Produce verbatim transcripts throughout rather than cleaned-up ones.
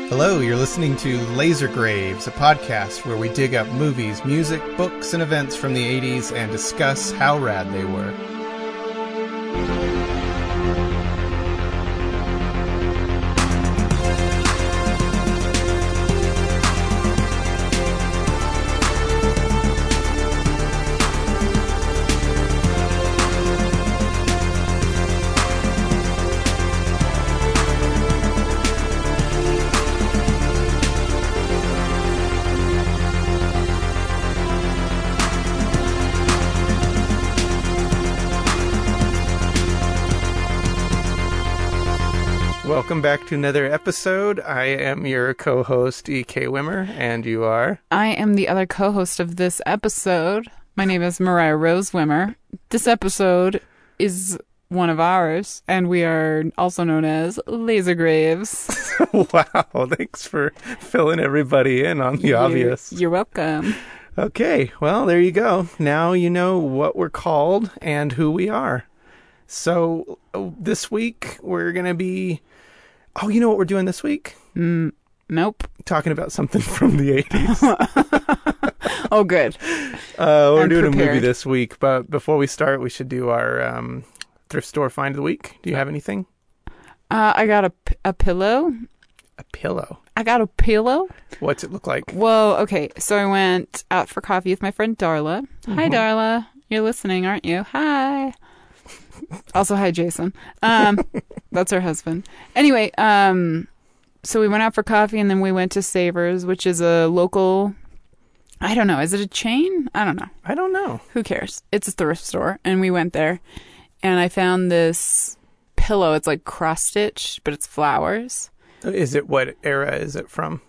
Hello, you're listening to Laser Graves, a podcast where we dig up movies, music, books, and events from the eighties and discuss how rad they were. Welcome back to another episode. I am your co-host, E K Wimmer, and you are? I am the other co-host of this episode. My name is Mariah Rose Wimmer. This episode is one of ours, and we are also known as Laser Graves. Wow, thanks for filling everybody in on the you're, obvious. You're welcome. Okay, well, there you go. Now you know what we're called and who we are. So, oh, this week, we're going to be... Oh, you know what we're doing this week? Mm, nope. Talking about something from the eighties. Oh, good. Uh, we're I'm doing prepared. a movie this week, but before we start, we should do our um, thrift store find of the week. Do you have anything? Uh, I got a, p- a pillow. A pillow? I got a pillow. What's it look like? Well, okay. So I went out for coffee with my friend Darla. Mm-hmm. Hi, Darla. You're listening, aren't you? Hi. Also, hi, Jason. Um, that's her husband. Anyway, um, so we went out for coffee and then we went to Savers, which is a local, I don't know, is it a chain? I don't know. I don't know. Who cares? It's a thrift store. And we went there and I found this pillow. It's like cross-stitched, but it's flowers. Is it, what era is it from?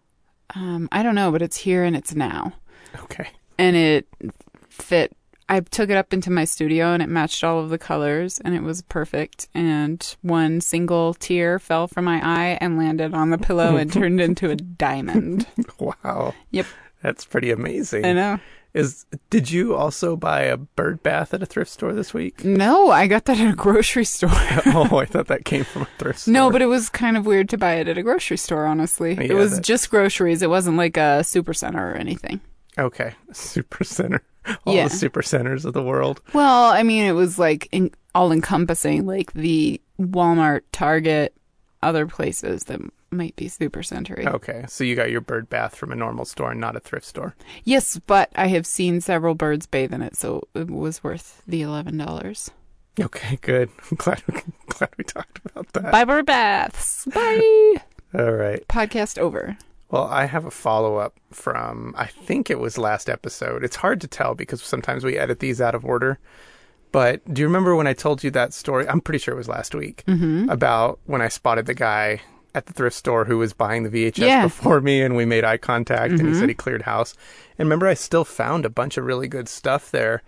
Um, I don't know, but it's here and it's now. Okay. And it fit. I took it up into my studio and it matched all of the colors and it was perfect. And one single tear fell from my eye and landed on the pillow and turned into a diamond. Wow. Yep. That's pretty amazing. I know. Is Did you also buy a bird bath at a thrift store this week? No, I got that at a grocery store. Oh, I thought that came from a thrift store. No, but it was kind of weird to buy it at a grocery store, honestly. Yeah, it was that... just groceries. It wasn't like a super center or anything. Okay. Super center. All yeah. the super centers of the world. Well, I mean, it was like in, all encompassing, like the Walmart, Target, other places that might be super centery. Okay. So you got your bird bath from a normal store and not a thrift store. Yes, but I have seen several birds bathe in it, so it was worth the eleven dollars. Okay, good. I'm glad we, glad we talked about that. Bye, bird baths. Bye. All right. Podcast over. Well, I have a follow-up from, I think it was last episode. It's hard to tell because sometimes we edit these out of order. But do you remember when I told you that story? I'm pretty sure it was last week. Mm-hmm. About when I spotted the guy at the thrift store who was buying the V H S yeah. before me and we made eye contact mm-hmm. and he said he cleared house. And remember, I still found a bunch of really good stuff there.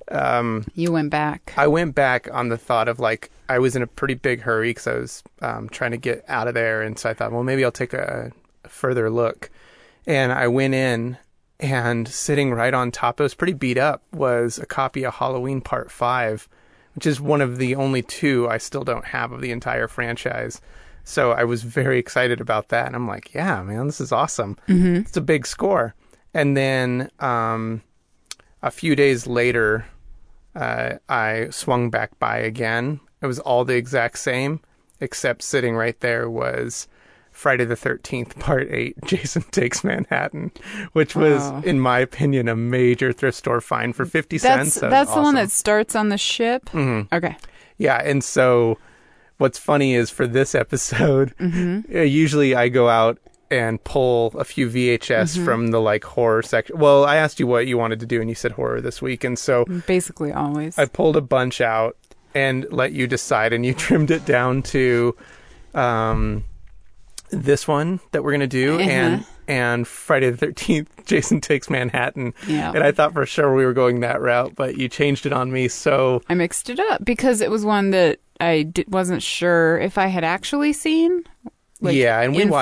Um, you went back. I went back on the thought of like, I was in a pretty big hurry because I was um, trying to get out of there. And so I thought, well, maybe I'll take a... further look. And I went in and sitting right on top, it was pretty beat up, was a copy of Halloween Part five, which is one of the only two I still don't have of the entire franchise. So I was very excited about that. And I'm like, yeah, man, this is awesome. Mm-hmm. It's a big score. And then um, a few days later, uh, I swung back by again. It was all the exact same, except sitting right there was Friday the thirteenth, Part eight, Jason Takes Manhattan, which was, oh. in my opinion, a major thrift store find for fifty that's, cents. That that's awesome. The one that starts on the ship? Mm-hmm. Okay. Yeah, and so what's funny is for this episode, mm-hmm. uh, usually I go out and pull a few V H S mm-hmm. from the like horror section. Well, I asked you what you wanted to do, and you said horror this week, and so... Basically always. I pulled a bunch out and let you decide, and you trimmed it down to... Um, this one that we're going to do uh-huh. and and Friday the thirteenth, Jason Takes Manhattan. Yeah. And I thought for sure we were going that route, but you changed it on me, so... I mixed it up because it was one that I d- wasn't sure if I had actually seen. Like, yeah, and we in watched full.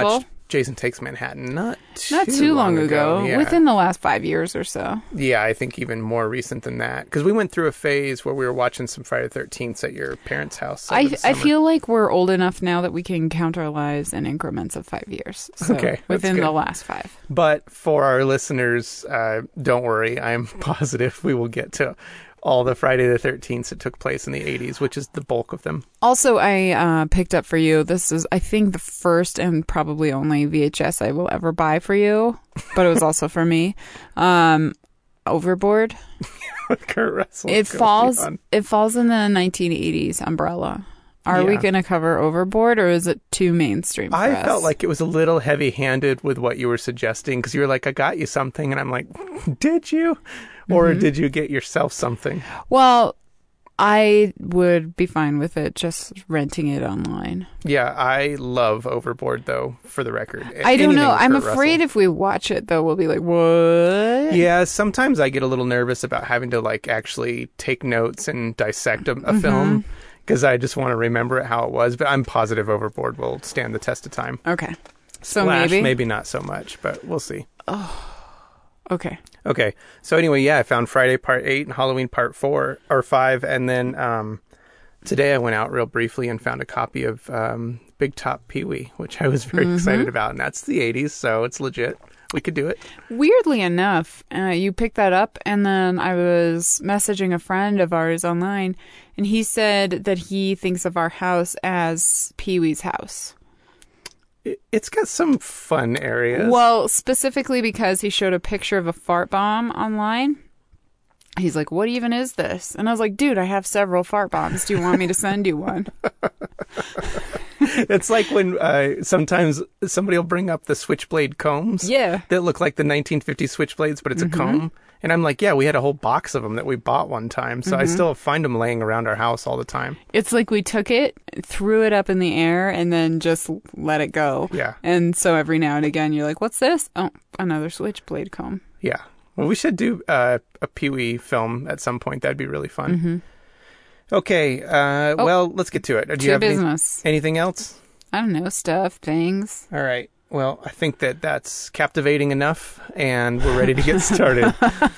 Jason Takes Manhattan not too, Not too long, long ago, Yeah. within the last five years or so. Yeah, I think even more recent than that. Because we went through a phase where we were watching some Friday the thirteenth at your parents' house. over I, the I summer. feel like we're old enough now that we can count our lives in increments of five years. So Okay, that's within good. the last five. But for our listeners, uh, don't worry. I'm positive we will get to all the Friday the thirteenth that took place in the eighties, which is the bulk of them. Also, I uh, picked up for you. This is, I think, the first and probably only V H S I will ever buy for you, but it was also for me. Um, Overboard. Kurt Russell. It goes falls. beyond. It falls in the nineteen eighties umbrella. Are we Yeah. going to cover Overboard, or is it too mainstream for I us? felt like it was a little heavy-handed with what you were suggesting because you were like, I got you something. And I'm like, did you? Or Mm-hmm. did you get yourself something? Well, I would be fine with it just renting it online. Yeah, I love Overboard, though, for the record. I don't Anything know. with I'm Kurt afraid Russell. if we watch it, though, we'll be like, what? Yeah, sometimes I get a little nervous about having to, like, actually take notes and dissect a, a Mm-hmm. film because I just want to remember it how it was. But I'm positive Overboard will stand the test of time. Okay. So Flash, maybe? maybe not so much, but we'll see. Okay. Okay. So anyway, yeah, I found Friday Part eight and Halloween Part four or five. And then um, today I went out real briefly and found a copy of um, Big Top Pee-wee, which I was very Mm-hmm. excited about. And that's the eighties, so it's legit. We could do it. Weirdly enough, uh, you picked that up, and then I was messaging a friend of ours online, and he said that he thinks of our house as Pee Wee's house. It- It's got some fun areas. Well, specifically because he showed a picture of a fart bomb online. He's like, what even is this? And I was like, dude, I have several fart bombs. Do you want me to send you one? It's like when uh, sometimes somebody will bring up the switchblade combs. Yeah. That look like the nineteen fifties switchblades, but it's a comb. And I'm like, yeah, we had a whole box of them that we bought one time. So I still find them laying around our house all the time. It's like we took it, threw it up in the air, and then just let it go. Yeah. And so every now and again, you're like, what's this? Oh, another switchblade comb. Yeah. Well, we should do uh, a Pee-wee film at some point. That'd be really fun. Okay. Uh, well, let's get to it. Do To you have any- business. anything else? I don't know, stuff, things. All right. Well, I think that that's captivating enough, and we're ready to get started.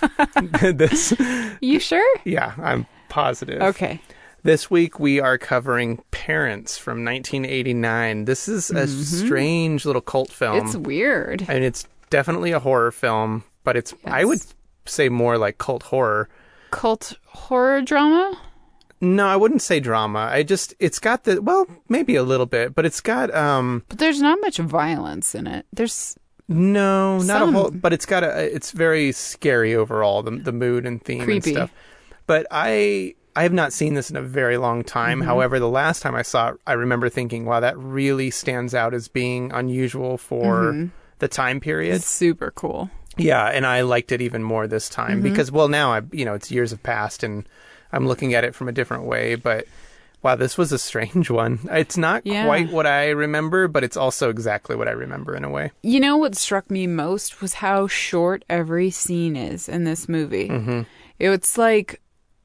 this, You sure? yeah, I'm positive. Okay. This week we are covering Parents from nineteen eighty-nine. This is a strange little cult film. It's weird. and it's definitely a horror film, but it's I Yes. would say more like cult horror. Cult horror drama? No, I wouldn't say drama. I just it's got the well, maybe a little bit, but it's got um But there's not much violence in it. There's no, not Some. a whole, but it's got a it's very scary overall, the the mood and theme Creepy. and stuff. But I I have not seen this in a very long time. Mm-hmm. However, the last time I saw it, I remember thinking, wow, that really stands out as being unusual for the time period. it's super cool. Yeah, and I liked it even more this time Mm-hmm. because, well, now I, you know, it's years have passed and I'm looking at it from a different way. But wow, this was a strange one. It's not Yeah. quite what I remember, but it's also exactly what I remember in a way. You know what struck me most was how short every scene is in this movie. Mm-hmm. It's like,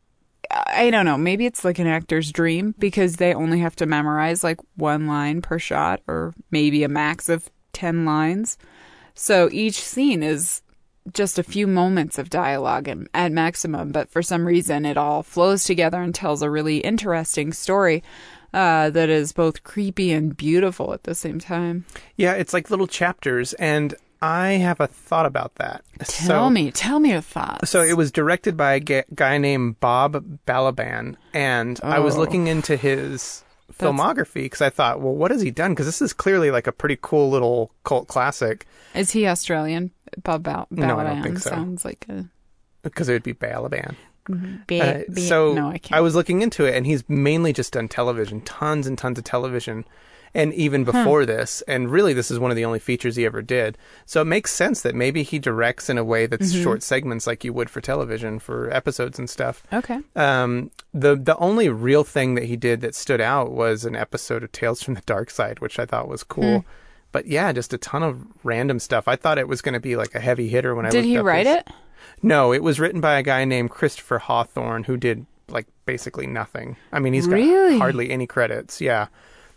I don't know, maybe it's like an actor's dream because they only have to memorize like one line per shot or maybe a max of ten lines. So each scene is just a few moments of dialogue at, at maximum, but for some reason it all flows together and tells a really interesting story uh, that is both creepy and beautiful at the same time. Yeah, it's like little chapters, and I have a thought about that. Tell so, me, tell me your thoughts. So it was directed by a ga- guy named Bob Balaban, and I was Oh. looking into his filmography because I thought, well, what has he done? Because this is clearly like a pretty cool little cult classic. Is he Australian? Bob Bal- Balaban No, I don't think so. sounds like a... Because it would be Balaban. Be- Uh, be- so no, I can't. I was looking into it, and he's mainly just done television, tons and tons of television, and even before this. And really, this is one of the only features he ever did. So it makes sense that maybe he directs in a way that's Mm-hmm. short segments, like you would for television for episodes and stuff. Okay. Um, the the only real thing that he did that stood out was an episode of Tales from the Dark Side, which I thought was cool. Hmm. But yeah, just a ton of random stuff. I thought it was going to be like a heavy hitter when I Did looked he up write his- it? No, it was written by a guy named Christopher Hawthorne who did like basically nothing. I mean, he's got Really? hardly any credits. Yeah.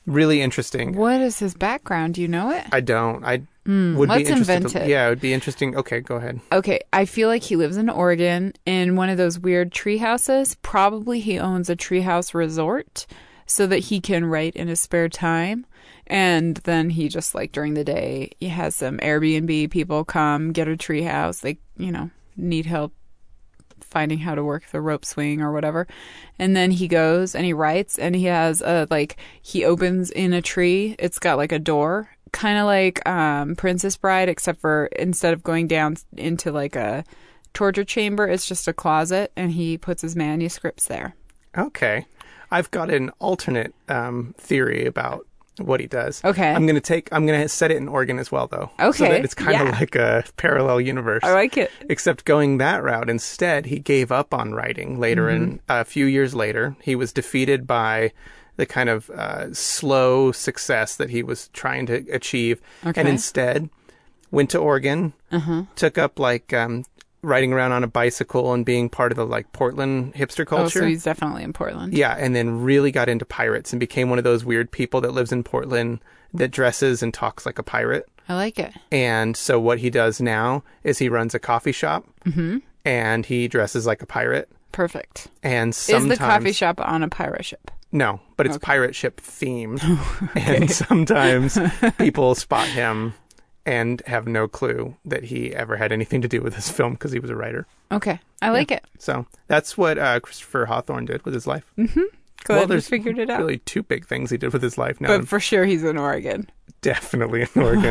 really interesting. What is his background? Do you know it? I don't. I Mm, would let's be interested. invent To, it. yeah, it would be interesting. Okay, go ahead. Okay, I feel like he lives in Oregon in one of those weird tree houses. Probably he owns a treehouse resort so that he can write in his spare time. And then he just, like, during the day, he has some Airbnb people come get a treehouse. They, you know, need help finding how to work the rope swing or whatever. And then he goes and he writes, and he has a, like, he opens in a tree. It's got, like, a door. Kind of like um, Princess Bride, except for instead of going down into like a torture chamber, it's just a closet, and he puts his manuscripts there. Okay. I've got an alternate um, theory about what he does. Okay. I'm going to take, I'm going to set it in Oregon as well, though. Okay. So that it's kind of Yeah. like a parallel universe. I like it. Except going that route. Instead, he gave up on writing later, Mm-hmm. in a few years later. He was defeated by the kind of uh, slow success that he was trying to achieve, Okay. and instead went to Oregon, Uh-huh. took up like um, riding around on a bicycle and being part of the like Portland hipster Oh, culture. so he's definitely in Portland. Yeah, and then really got into pirates and became one of those weird people that lives in Portland that dresses and talks like a pirate. I like it. And so what he does now is he runs a coffee shop, Mm-hmm. and he dresses like a pirate. Perfect. And sometimes Is the coffee shop on a pirate ship? No, but it's Okay. pirate ship themed. And sometimes people spot him and have no clue that he ever had anything to do with this film because he was a writer. Okay. I like it. So that's what uh, Christopher Hawthorne did with his life. Mm-hmm. Glad well, you there's figured it out. really two big things he did with his life now. But for sure he's in Oregon. Definitely in Oregon.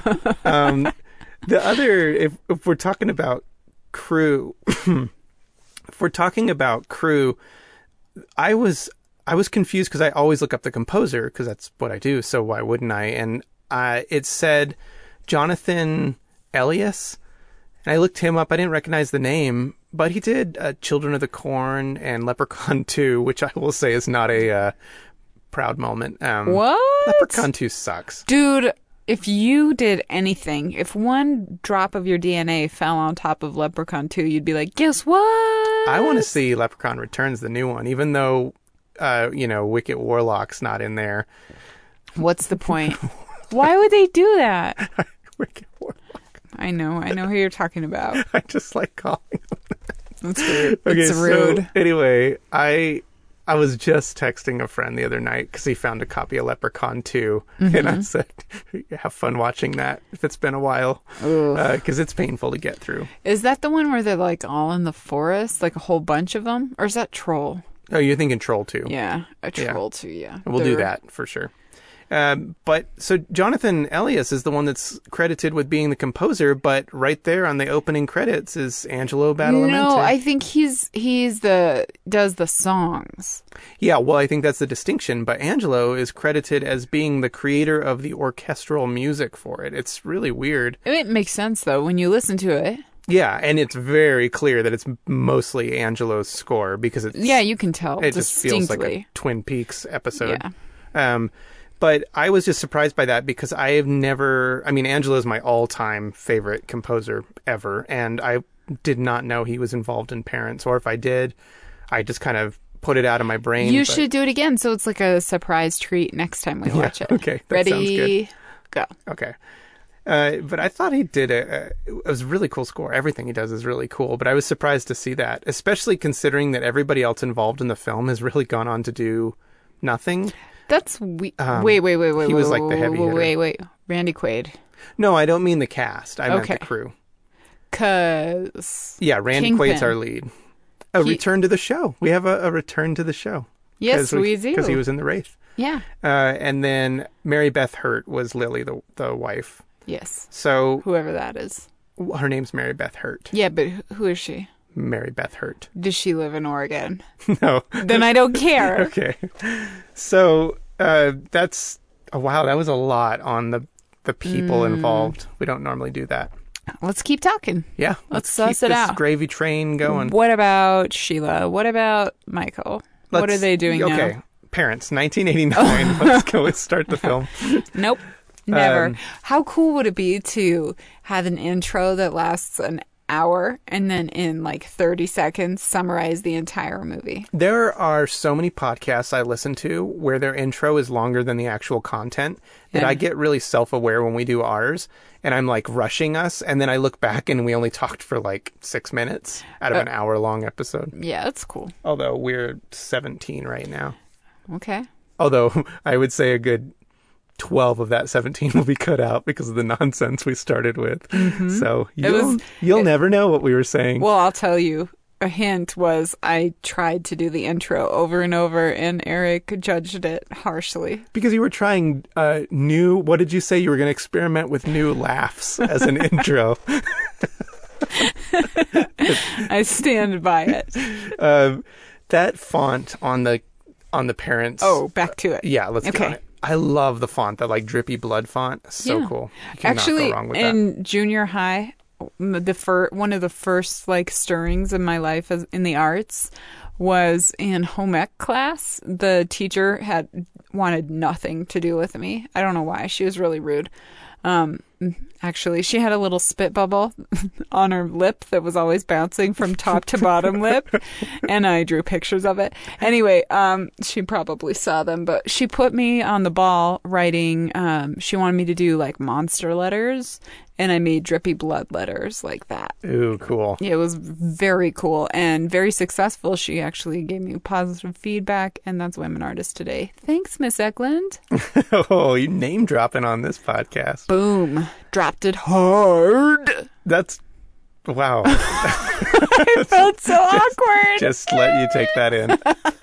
um, the other, if, if we're talking about crew, if we're talking about crew, I was I was confused because I always look up the composer because that's what I do. So why wouldn't I? And uh, it said Jonathan Elias, and I looked him up. I didn't recognize the name, but he did uh, Children of the Corn and Leprechaun two, which I will say is not a uh, proud moment. Um, What? Leprechaun two sucks. Dude, if you did anything, if one drop of your D N A fell on top of Leprechaun two, you'd be like, guess what? I want to see Leprechaun Returns, the new one, even though, uh, you know, Wicket Warlock's not in there. What's the point? Why would they do that? Wicket Warlock. I know. I know who you're talking about. I just like calling him. That's rude. Okay, it's so rude. anyway, I I was just texting a friend the other night because he found a copy of Leprechaun two, Mm-hmm. and I said, have fun watching that if it's been a while, because uh, it's painful to get through. Is that the one where they're like all in the forest, like a whole bunch of them? Or is that Troll? Oh, you're thinking Troll two. Yeah, a Yeah. Troll too, yeah. We'll do They're- that for sure. Um, but so Jonathan Elias is the one that's credited with being the composer, but right there on the opening credits is Angelo Badalamenti. No, I think he's he's the does the songs. Yeah, well, I think that's the distinction. But Angelo is credited as being the creator of the orchestral music for it. It's really weird. It makes sense though when you listen to it. Yeah, and it's very clear that it's mostly Angelo's score because it's Yeah, you can tell it just distinctly. feels like a Twin Peaks episode. Yeah. Um, but I was just surprised by that because I have never, I mean, Angelo is my all-time favorite composer ever, and I did not know he was involved in Parents, or if I did, I just kind of put it out of my brain. You but- should do it again so it's like a surprise treat next time we Yeah, watch it. okay, that Ready, sounds good. go. Okay. Uh, but I thought he did a, a, it was a really cool score. Everything he does is really cool, but I was surprised to see that, especially considering that everybody else involved in the film has really gone on to do nothing. That's we- Um, wait, wait, wait, wait. he wait, was like the wait, heavy wait, hitter. wait, wait. Randy Quaid. No, I don't mean the cast. I meant Okay. the crew. Cause Yeah, Randy Kingpin. Quaid's our lead. A He- return to the show. We have a, a return to the show. yes, we, do. Because he was in The Wraith. yeah. Uh, and then Mary Beth Hurt was Lily, the the wife. Yes. So Whoever that is. her name's Mary Beth Hurt. Yeah, but wh- who is she? Mary Beth Hurt. Does she live in Oregon? No. Then I don't care. Okay. So uh, that's oh, wow. That was a lot on the the people Mm. involved. We don't normally do that. Let's keep talking. Yeah. Let's keep suss it this out. gravy train going. What about Sheila? What about Michael? what Let's- are they doing okay. now? Parents, nineteen eighty-nine. Let's go and start the film. Nope. Never. Um, How cool would it be to have an intro that lasts an hour and then in like thirty seconds summarize the entire movie. There are so many podcasts I listen to where their intro is longer than the actual content that Yeah. I get really self-aware when we do ours, and I'm like rushing us, and then I look back and we only talked for like six minutes out of Uh, an hour-long episode. Yeah, that's cool. Although we're seventeen right now. Okay. Although I would say a good twelve of that seventeen will be cut out because of the nonsense we started with. So you'll, was- you'll it- never know what we were saying. Well, I'll tell you. A hint was I tried to do the intro over and over, and Eric judged it harshly. Because you were trying uh, new, what did you say? You were going to experiment with new laughs as an intro. I stand by it. Um, that font on the on the parents. Oh, back to it. yeah, let's get okay. on it. I love the font, that like drippy blood font. So Yeah. cool. You cannot Actually, go wrong with that. in junior high, m- the fir- one of the first like stirrings in my life as, in the arts was in home ec class. The teacher had wanted nothing to do with me. I don't know why. She was really rude. Um, actually, she had a little spit bubble on her lip that was always bouncing from top to bottom lip, and I drew pictures of it. Anyway, um, she probably saw them, but she put me on the ball writing. Um, she wanted me to do like monster letters, and I made drippy blood letters like that. Ooh, cool. Yeah, it was very cool and very successful. She actually gave me positive feedback, and that's why I'm an artist today. Thanks, Miss Eklund. Oh, you name dropping on this podcast. Boom. Dropped it hard. That's, wow. I felt so awkward. Just let you take that in.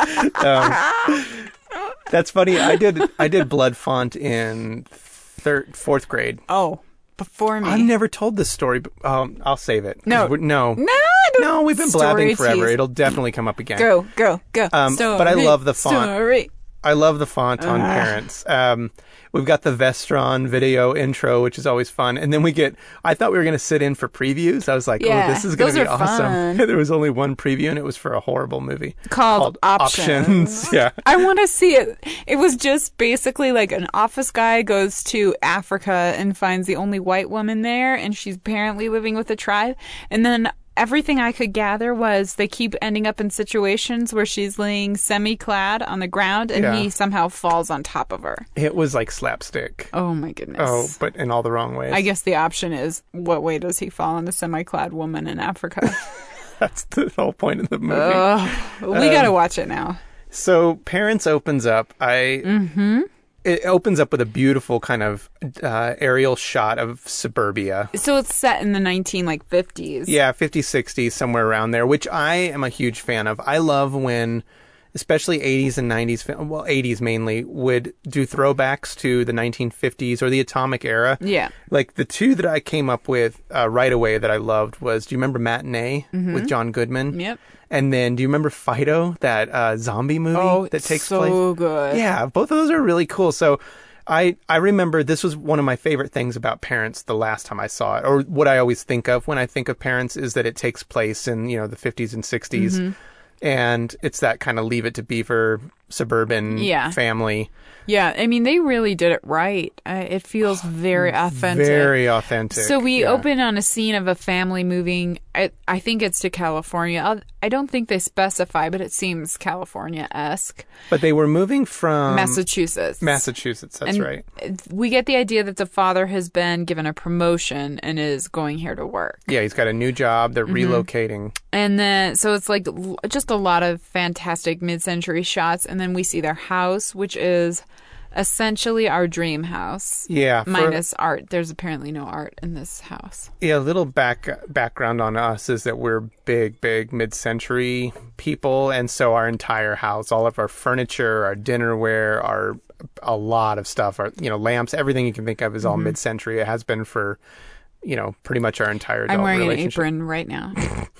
Um, that's funny. I did I did blood font in third, fourth grade. Oh, before me. I've never told this story, but um, I'll save it. 'Cause No. we're- no, No, I don't- no. We've been Story blabbing forever. tease. It'll definitely come up again. Go, go, go. Um, Story, but I love the font. Story. I love the font on Ah. Parents. Um, we've got the Vestron video intro, which is always fun. And then we get, I thought we were going to sit in for previews. I was like, Yeah, oh, this is going those to be are awesome. fun. There was only one preview, and it was for a horrible movie Called Options. Yeah. I want to see it. It was just basically like an office guy goes to Africa and finds the only white woman there, and she's apparently living with a tribe. And then everything I could gather was they keep ending up in situations where she's laying semi-clad on the ground, and Yeah. he somehow falls on top of her. It was like slapstick. Oh my goodness. Oh, but in all the wrong ways. I guess the option is, what way does he fall on the semi-clad woman in Africa? That's the whole point of the movie. Ugh, we Um, gotta watch it now. So Parents opens up. I Mm-hmm. It opens up with a beautiful kind of uh, aerial shot of suburbia. So it's set in the nineteen like fifties. Yeah, fifties, sixties, somewhere around there, which I am a huge fan of. I love when, especially eighties and nineties, film- well, eighties mainly, would do throwbacks to the nineteen fifties or the atomic era. Yeah. Like the two that I came up with uh, right away that I loved was, do you remember Matinee with John Goodman? Yep. And then do you remember Fido, that uh, zombie movie Oh, that takes so place? good. Yeah, both of those are really cool. So I I remember this was one of my favorite things about Parents the last time I saw it, or what I always think of when I think of Parents is that it takes place in, you know, the fifties and sixties. Mm-hmm. And it's that kind of Leave It to Beaver suburban Yeah. family. Yeah, I mean, they really did it right. Uh, it feels very authentic. Very authentic. So we yeah. open on a scene of a family moving. I, I think it's to California. I'll, I don't think they specify, but it seems California-esque. But they were moving from Massachusetts. Massachusetts, that's And right. we get the idea that the father has been given a promotion and is going here to work. Yeah, he's got a new job. They're Mm-hmm. relocating. And then, so it's like l- just a lot of fantastic mid-century shots. And then we see their house, which is essentially our dream house. Yeah. for- Minus art. There's apparently no art in this house. Yeah, a little back background on us is that we're big, big mid-century people, and so our entire house, all of our furniture, our dinnerware, our a lot of stuff, our you know lamps, everything you can think of is all mid-century. It has been for you know pretty much our entire adult I'm wearing an relationship. apron right now.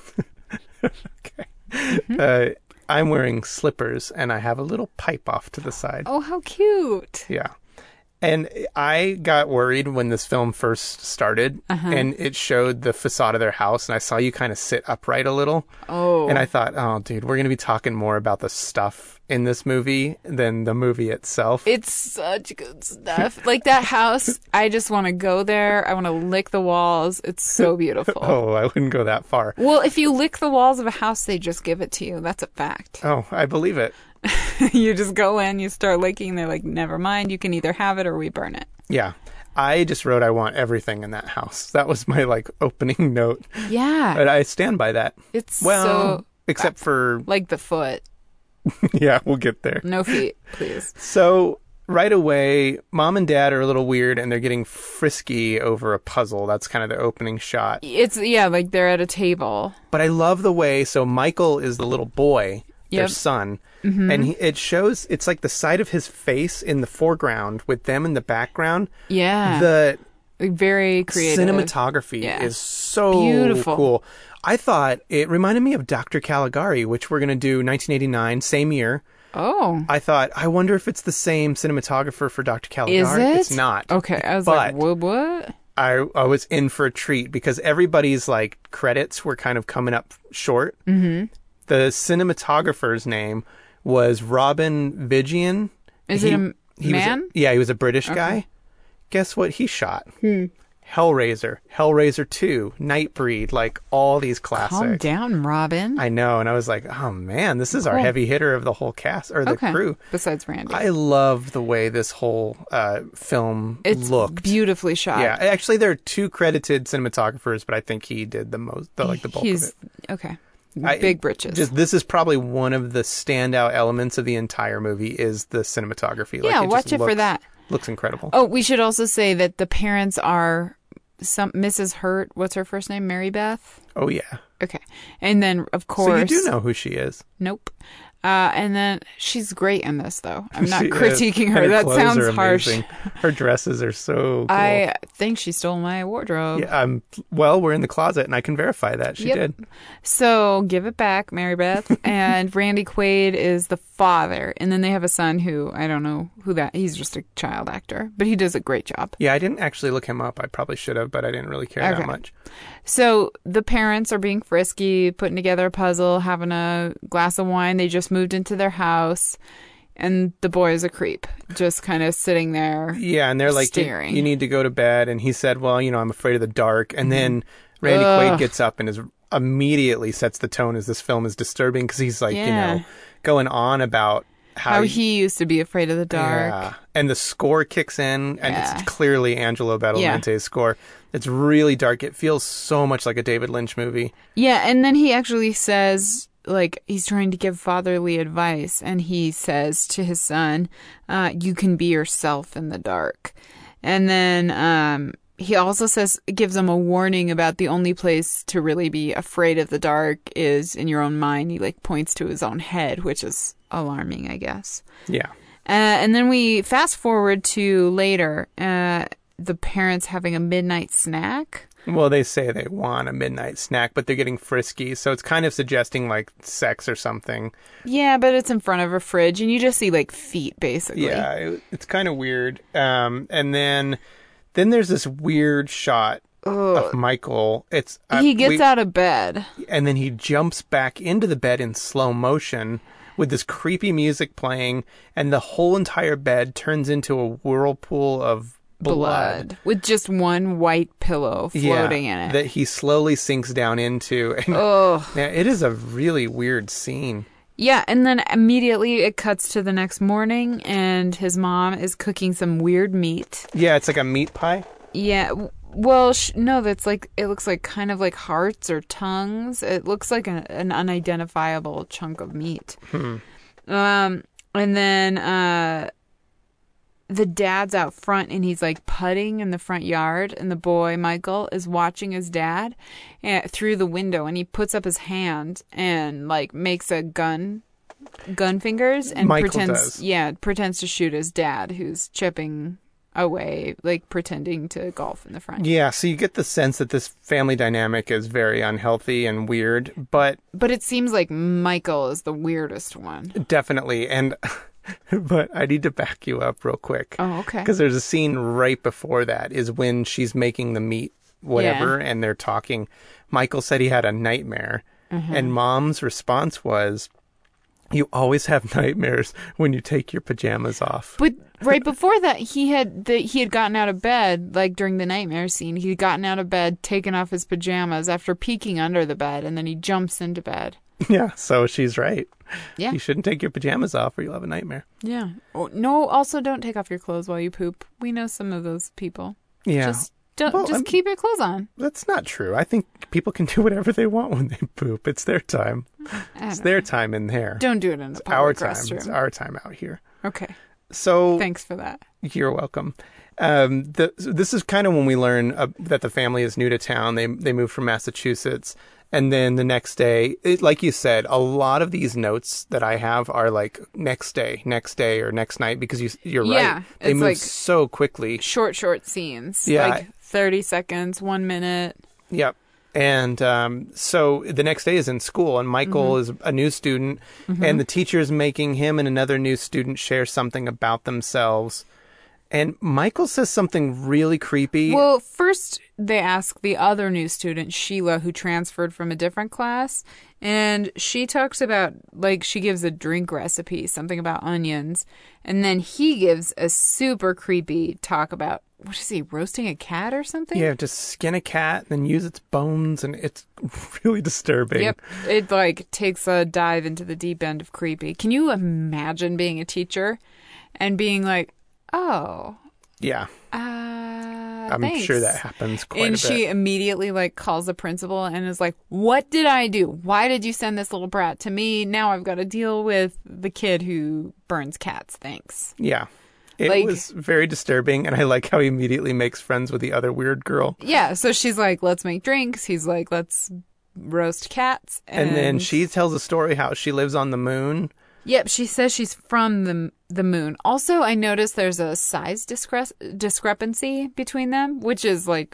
Uh, I'm wearing slippers, and I have a little pipe off to the side. Oh, how cute. Yeah. And I got worried when this film first started, Uh-huh. and it showed the facade of their house, and I saw you kind of sit upright a little. Oh. And I thought, oh, dude, we're going to be talking more about the stuff in this movie than the movie itself. It's such good stuff. Like that house, I just want to go there. I want to lick the walls. It's so beautiful. Oh, I wouldn't go that far. Well, if you lick the walls of a house, they just give it to you. That's a fact. Oh, I believe it. You just go in, you start licking. They're like, never mind. You can either have it or we burn it. Yeah. I just wrote, I want everything in that house. That was my, like, opening note. Yeah. But I stand by that. It's well, so... except for... Like the foot. Yeah, we'll get there. No feet, please. So, right away, Mom and Dad are a little weird, and they're getting frisky over a puzzle. That's kind of the opening shot. It's, yeah, like they're at a table. But I love the way... So, Michael is the little boy, their Yep. son. Mm-hmm. And he, it shows... It's like the side of his face in the foreground with them in the background. Yeah. The... Like, very creative. Cinematography Yeah. is so Beautiful. cool. I thought it reminded me of Doctor Caligari, which we're going to do nineteen eighty-nine, same year. Oh. I thought, I wonder if it's the same cinematographer for Doctor Caligari. Is it? It's not. Okay. I was But- like, what? What? I, I was in for a treat because everybody's like credits were kind of coming up short. Mm-hmm. The cinematographer's name was Robin Vigian. Is He- it a he was a- man? yeah, he was a British guy. Guess what he shot? Hmm. Hellraiser, Hellraiser two, Nightbreed, like all these classics. Calm down, Robin. I know, and I was like, oh man, this is our Cool. heavy hitter of the whole cast or the okay. crew. Besides Randy. I love the way this whole uh, film it's looked. beautifully shot. Yeah, actually, there are two credited cinematographers, but I think he did the most, the, like the bulk He's, of it. okay. I- Big britches. Just this is probably one of the standout elements of the entire movie is the cinematography. yeah, like, it watch just it for looks- that. Looks incredible. Oh, we should also say that the parents are some Missus Hurt. What's her first name? Mary Beth. Oh yeah. Okay, and then of course, So you do know who she is. Nope. Uh, and then she's great in this, though. I'm not She is. critiquing And her. That clothes sounds are harsh. amazing. Her dresses are so cool. I think she stole my wardrobe. Yeah, um, well, we're in the closet, and I can verify that she Yep. did. So give it back, Mary Beth. And Randy Quaid is the father. And then they have a son who, I don't know who that, he's just a child actor, but he does a great job. Yeah, I didn't actually look him up. I probably should have, but I didn't really care Okay. that much. So the parents are being frisky, putting together a puzzle, having a glass of wine. They just moved into their house. And the boy is a creep, just kind of sitting there. Yeah, and they're like, you, Staring. you need to go to bed. And he said, well, you know, I'm afraid of the dark. And then Randy Ugh. Quaid gets up and is immediately sets the tone as this film is disturbing because he's like, Yeah. you know, going on about how, How he used to be afraid of the dark. Yeah. And the score kicks in, and Yeah. it's clearly Angelo Badalamenti's score. It's really dark. It feels so much like a David Lynch movie. Yeah, and then he actually says, like, he's trying to give fatherly advice, and he says to his son, uh, you can be yourself in the dark. And then um, he also says, gives him a warning about the only place to really be afraid of the dark is in your own mind. He, like, points to his own head, which is alarming, I guess. Yeah. Uh, and then we fast forward to later, uh, the parents having a midnight snack. Well, they say they want a midnight snack, but they're getting frisky, so it's kind of suggesting like sex or something. Yeah, but it's in front of a fridge, and you just see like feet, basically. Yeah, it, it's kind of weird. Um, and then, then there's this weird shot of Michael. It's uh, He gets we- out of bed. and then he jumps back into the bed in slow motion with this creepy music playing, and the whole entire bed turns into a whirlpool of blood. With just one white pillow floating in it. that he slowly sinks down into. And Ugh. yeah, it is a really weird scene. Yeah, and then immediately it cuts to the next morning, and his mom is cooking some weird meat. Yeah, it's like a meat pie. Yeah, w- well, sh- no, that's like, it looks like kind of like hearts or tongues. It looks like a, an unidentifiable chunk of meat. Hmm. Um, and then uh, the dad's out front, and he's like putting in the front yard, and the boy, Michael, is watching his dad uh, through the window, and he puts up his hand and like makes a gun, gun fingers, and Michael pretends, does. yeah, pretends to shoot his dad, who's chipping away, like pretending to golf in the front. Yeah, so you get the sense that this family dynamic is very unhealthy and weird, but But it seems like Michael is the weirdest one. definitely. And but I need to back you up real quick. Oh, okay. Because there's a scene right before that is when she's making the meat, whatever, and they're talking. Michael said he had a nightmare, Mm-hmm. and Mom's response was, You always have nightmares when you take your pajamas off. But right before that, he had the, he had gotten out of bed, like during the nightmare scene. He had gotten out of bed, taken off his pajamas after peeking under the bed, and then he jumps into bed. Yeah, so she's right. Yeah. You shouldn't take your pajamas off or you'll have a nightmare. Yeah. Oh, no, also don't take off your clothes while you poop. We know some of those people. Yeah. Just don't, Well, just I'm- keep your clothes on. That's not true. I think people can do whatever they want when they poop. It's their time. I It's don't their know. time in there. Don't do it in a It's our public time. restroom. It's our time out here. Okay. So Thanks for that. you're welcome. Um, the, so this is kind of when we learn uh, that the family is new to town. They they moved from Massachusetts, and then the next day, it, like you said, a lot of these notes that I have are like next day, next day, or next night because you you're Yeah, right. They it's move like- so quickly. Short, short scenes. Yeah. Like thirty seconds, one minute. Yep. And um, so the next day is in school, and Michael Mm-hmm. is a new student, and the teacher is making him and another new student share something about themselves. And Michael says something really creepy. Well, first they ask the other new student, Sheila, who transferred from a different class. And she talks about, like, she gives a drink recipe, something about onions. And then he gives a super creepy talk about, what is he, roasting a cat or something? Yeah, just skin a cat and then use its bones, and it's really disturbing. Yep. It, like, takes a dive into the deep end of creepy. Can you imagine being a teacher and being like, oh, Yeah, uh, I'm thanks. sure that happens quite and a bit. she immediately like calls the principal and is like, what did I do? Why did you send this little brat to me? Now I've got to deal with the kid who burns cats. Thanks. Yeah. It Like- was very disturbing, and I like how he immediately makes friends with the other weird girl. Yeah. So she's like, let's make drinks. He's like, let's roast cats. And, And then she tells a story how she lives on the moon. Yep, she says she's from the the moon. Also, I noticed there's a size discre- discrepancy between them, which is like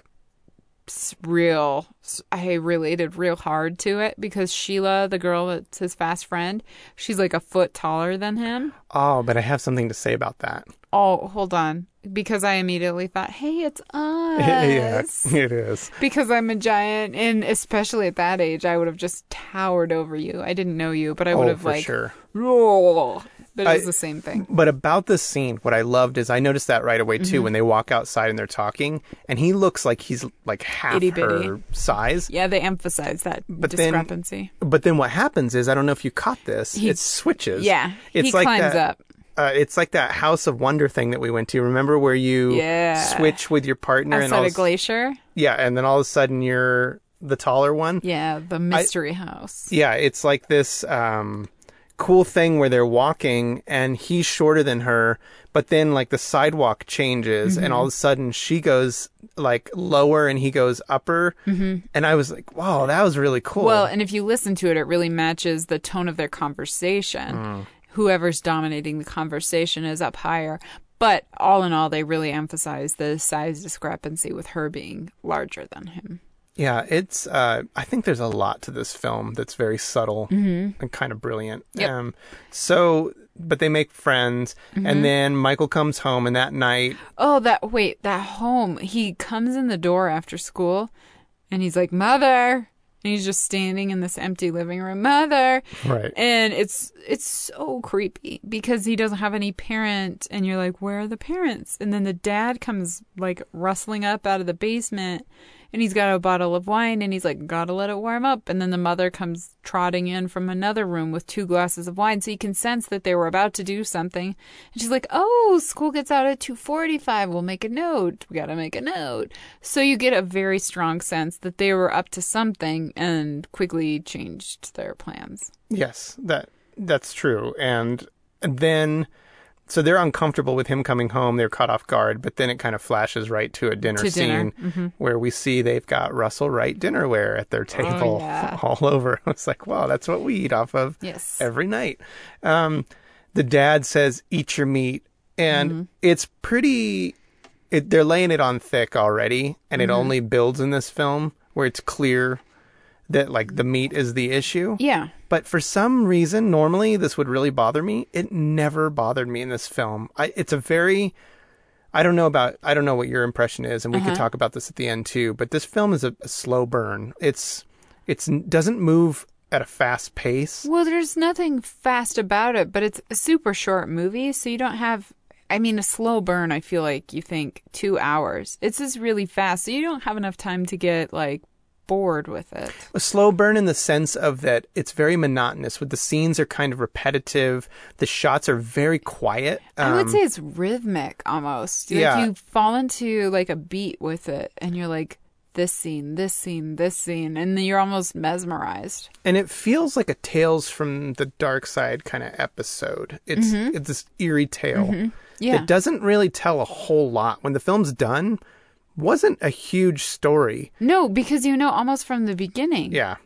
s- real. I related real hard to it because Sheila, the girl that's his fast friend, she's like a foot taller than him. Oh, but I have something to say about that. Oh, hold on. Because I immediately thought, hey, it's us. Yeah, it is. Because I'm a giant, and especially at that age, I would have just towered over you. I didn't know you, but I would Oh, have for like, sure. roar. But I- it's the same thing. But about this scene, what I loved is I noticed that right away too Mm-hmm. when they walk outside and they're talking, and he looks like he's like half Itty bitty. her size. Yeah, they emphasize that But then- discrepancy. But then what happens is I don't know if you caught this. He- it switches. Yeah, it's he like climbs that, up. Uh, it's like that House of Wonder thing that we went to. Remember where you Yeah. switch with your partner and all Outside of a glacier. yeah, and then all of a sudden you're the taller one. Yeah, the mystery house. Yeah, it's like this um, cool thing where they're walking and he's shorter than her, but then like the sidewalk changes and all of a sudden she goes like lower and he goes upper. Mm-hmm. And I was like, wow, that was really cool. Well, and if you listen to it, it really matches the tone of their conversation. Mm. Whoever's dominating the conversation is up higher. But all in all, they really emphasize the size discrepancy with her being larger than him. yeah, it's, uh, I think there's a lot to this film that's very subtle and kind of brilliant. Yep. Um, so, but they make friends and then Michael comes home and that night, Oh, that wait, that home. He comes in the door after school and he's like, Mother. And he's just standing in this empty living room, Mother. right. And it's it's so creepy because he doesn't have any parent and you're like, where are the parents? And then the dad comes like rustling up out of the basement and he's got a bottle of wine and he's like, gotta let it warm up. And then the mother comes trotting in from another room with two glasses of wine. So you can sense that they were about to do something. And she's like, oh, school gets out at two forty-five. We'll make a note. We gotta make a note. So you get a very strong sense that they were up to something and quickly changed their plans. Yes, that that's true. And then, so they're uncomfortable with him coming home. They're caught off guard, but then it kind of flashes right to a dinner To scene dinner. Mm-hmm. where we see they've got Russell Wright dinnerware at their table Oh, yeah. all over. It's like, wow, that's what we eat off of Yes. every night. Um, the dad says, eat your meat. And Mm-hmm. it's pretty, it, they're laying it on thick already. And Mm-hmm. it only builds in this film where it's clear that like the meat is the issue. Yeah. But for some reason, normally this would really bother me. It never bothered me in this film. I, it's a very, I don't know about, I don't know what your impression is, and we Uh-huh. could talk about this at the end too. But this film is a, a slow burn. It's, it's doesn't move at a fast pace. Well, there's nothing fast about it, but it's a super short movie, so you don't have... I mean, a slow burn, I feel like you think two hours. It's just really fast, so you don't have enough time to get, like, bored with it. A slow burn in the sense of that it's very monotonous. With the scenes are kind of repetitive. The shots are very quiet. Um, I would say it's rhythmic almost. Like yeah. You fall into like a beat with it and you're like, this scene, this scene, this scene, and then you're almost mesmerized. And it feels like a Tales from the Dark Side kind of episode. It's, mm-hmm. it's this eerie tale. Mm-hmm. Yeah. It doesn't really tell a whole lot. When the film's done, wasn't a huge story. No, because you know almost from the beginning. Yeah.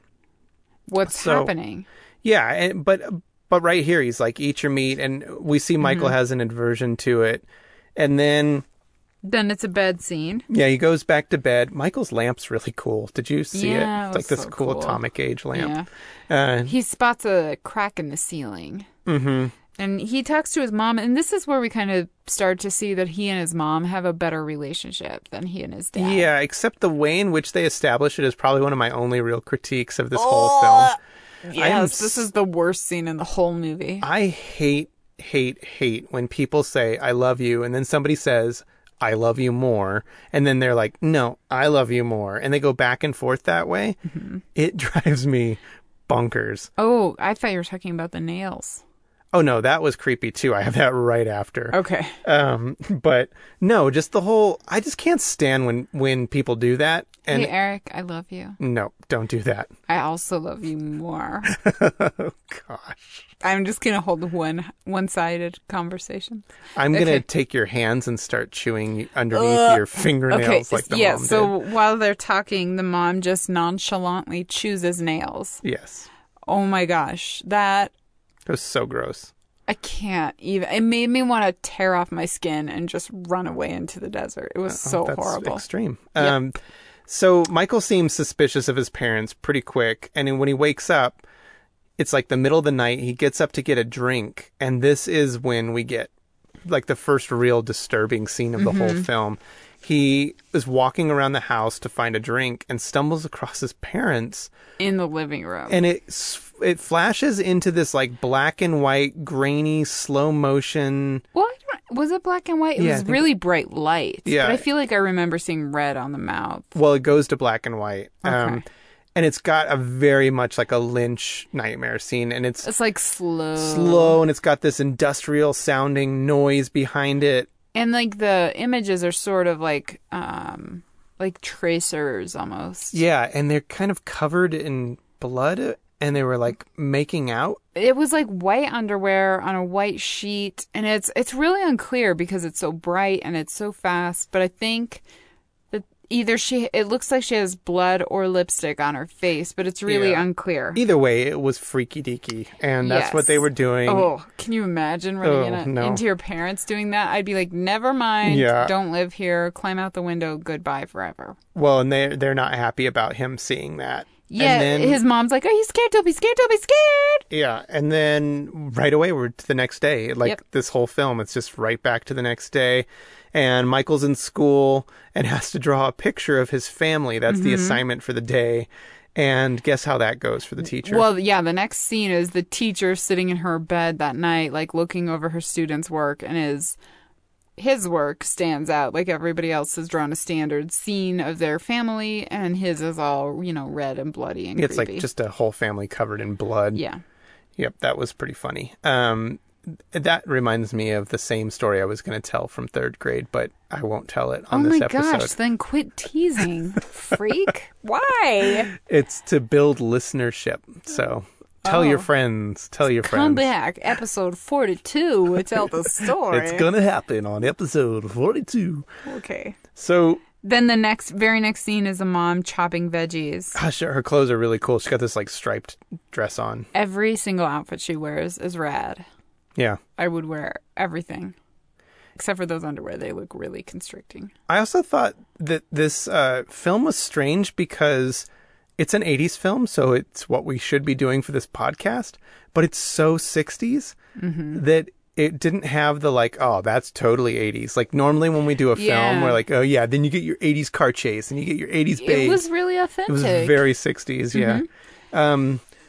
What's so, happening. Yeah, and, but but right here he's like, eat your meat, and we see Michael mm-hmm. has an aversion to it. And then Then it's a bed scene. Yeah, he goes back to bed. Michael's lamp's really cool. Did you see yeah, it? It It's like this so cool, cool atomic age lamp. Yeah. Uh, he spots a crack in the ceiling. Mm-hmm. And he talks to his mom, and this is where we kind of start to see that he and his mom have a better relationship than he and his dad. Yeah, except the way in which they establish it is probably one of my only real critiques of this oh, whole film. Yes, this is the worst scene in the whole movie. I hate, hate, hate when people say, I love you, and then somebody says, I love you more, and then they're like, no, I love you more, and they go back and forth that way. Mm-hmm. It drives me bonkers. Oh, I thought you were talking about the nails. Oh, no, that was creepy, too. I have that right after. Okay. Um, but, no, just the whole... I just can't stand when, when people do that. And hey, Eric, I love you. No, don't do that. I also love you more. Oh, gosh. I'm just going to hold one, one-sided conversation. I'm okay. going to take your hands and start chewing underneath uh, your fingernails okay. like the yeah, mom did. so while they're talking, the mom just nonchalantly chews his nails. Yes. Oh, my gosh. That... It was so gross. I can't even. It made me want to tear off my skin and just run away into the desert. It was oh, so that's horrible. Extreme. Yep. Um, so Michael seems suspicious of his parents pretty quick. And when he wakes up, it's like the middle of the night. He gets up to get a drink. And this is when we get like the first real disturbing scene of the mm-hmm. whole film. He is walking around the house to find a drink and stumbles across his parents in the living room. And it it flashes into this like black and white, grainy, slow motion. What was it? Black and white? It yeah, was really bright light. Yeah, but I feel like I remember seeing red on the mouth. Well, it goes to black and white. Okay. Um, and it's got a very much like a Lynch nightmare scene, and it's it's like slow, slow, and it's got this industrial sounding noise behind it. And like the images are sort of like um like tracers almost. Yeah, and they're kind of covered in blood, and they were like making out. It was like white underwear on a white sheet, and it's it's really unclear because it's so bright and it's so fast, but I think that either she it looks like she has blood or lipstick on her face, but it's really yeah. unclear. Either way, it was freaky deaky, and that's yes. what they were doing. Oh, can you imagine running oh, in a, no. into your parents doing that? I'd be like, never mind, yeah. don't live here, climb out the window, goodbye forever. Well, and they they're not happy about him seeing that. Yeah, then, his mom's like, are you scared? Don't be scared, don't be scared. Yeah, and then right away we're to the next day. Like yep. this whole film, it's just right back to the next day. And Michael's in school and has to draw a picture of his family. That's mm-hmm. the assignment for the day. And guess how that goes for the teacher? Well, yeah, the next scene is the teacher sitting in her bed that night, like looking over her students' work, and his his work stands out. Like everybody else has drawn a standard scene of their family, and his is all, you know, red and bloody and it's creepy. Like just a whole family covered in blood. Yeah. Yep, that was pretty funny. Um, that reminds me of the same story I was going to tell from third grade, but I won't tell it on oh this my episode. Gosh, then quit teasing, freak. Why? It's to build listenership, so... Tell oh. your friends. Tell your friends. Come back, episode forty-two. We tell the story. It's gonna happen on episode forty-two. Okay. So then the next, very next scene is a mom chopping veggies. Gosh, her clothes are really cool. She's got this like striped dress on. Every single outfit she wears is rad. Yeah. I would wear everything. Except for those underwear. They look really constricting. I also thought that this uh, film was strange because it's an eighties film, so it's what we should be doing for this podcast, but it's so sixties mm-hmm. that it didn't have the like, oh, that's totally eighties. Like normally when we do a film, yeah. we're like, oh yeah, then you get your eighties car chase and you get your eighties babe. It was really authentic. It was very sixties, yeah. Mm-hmm. Um,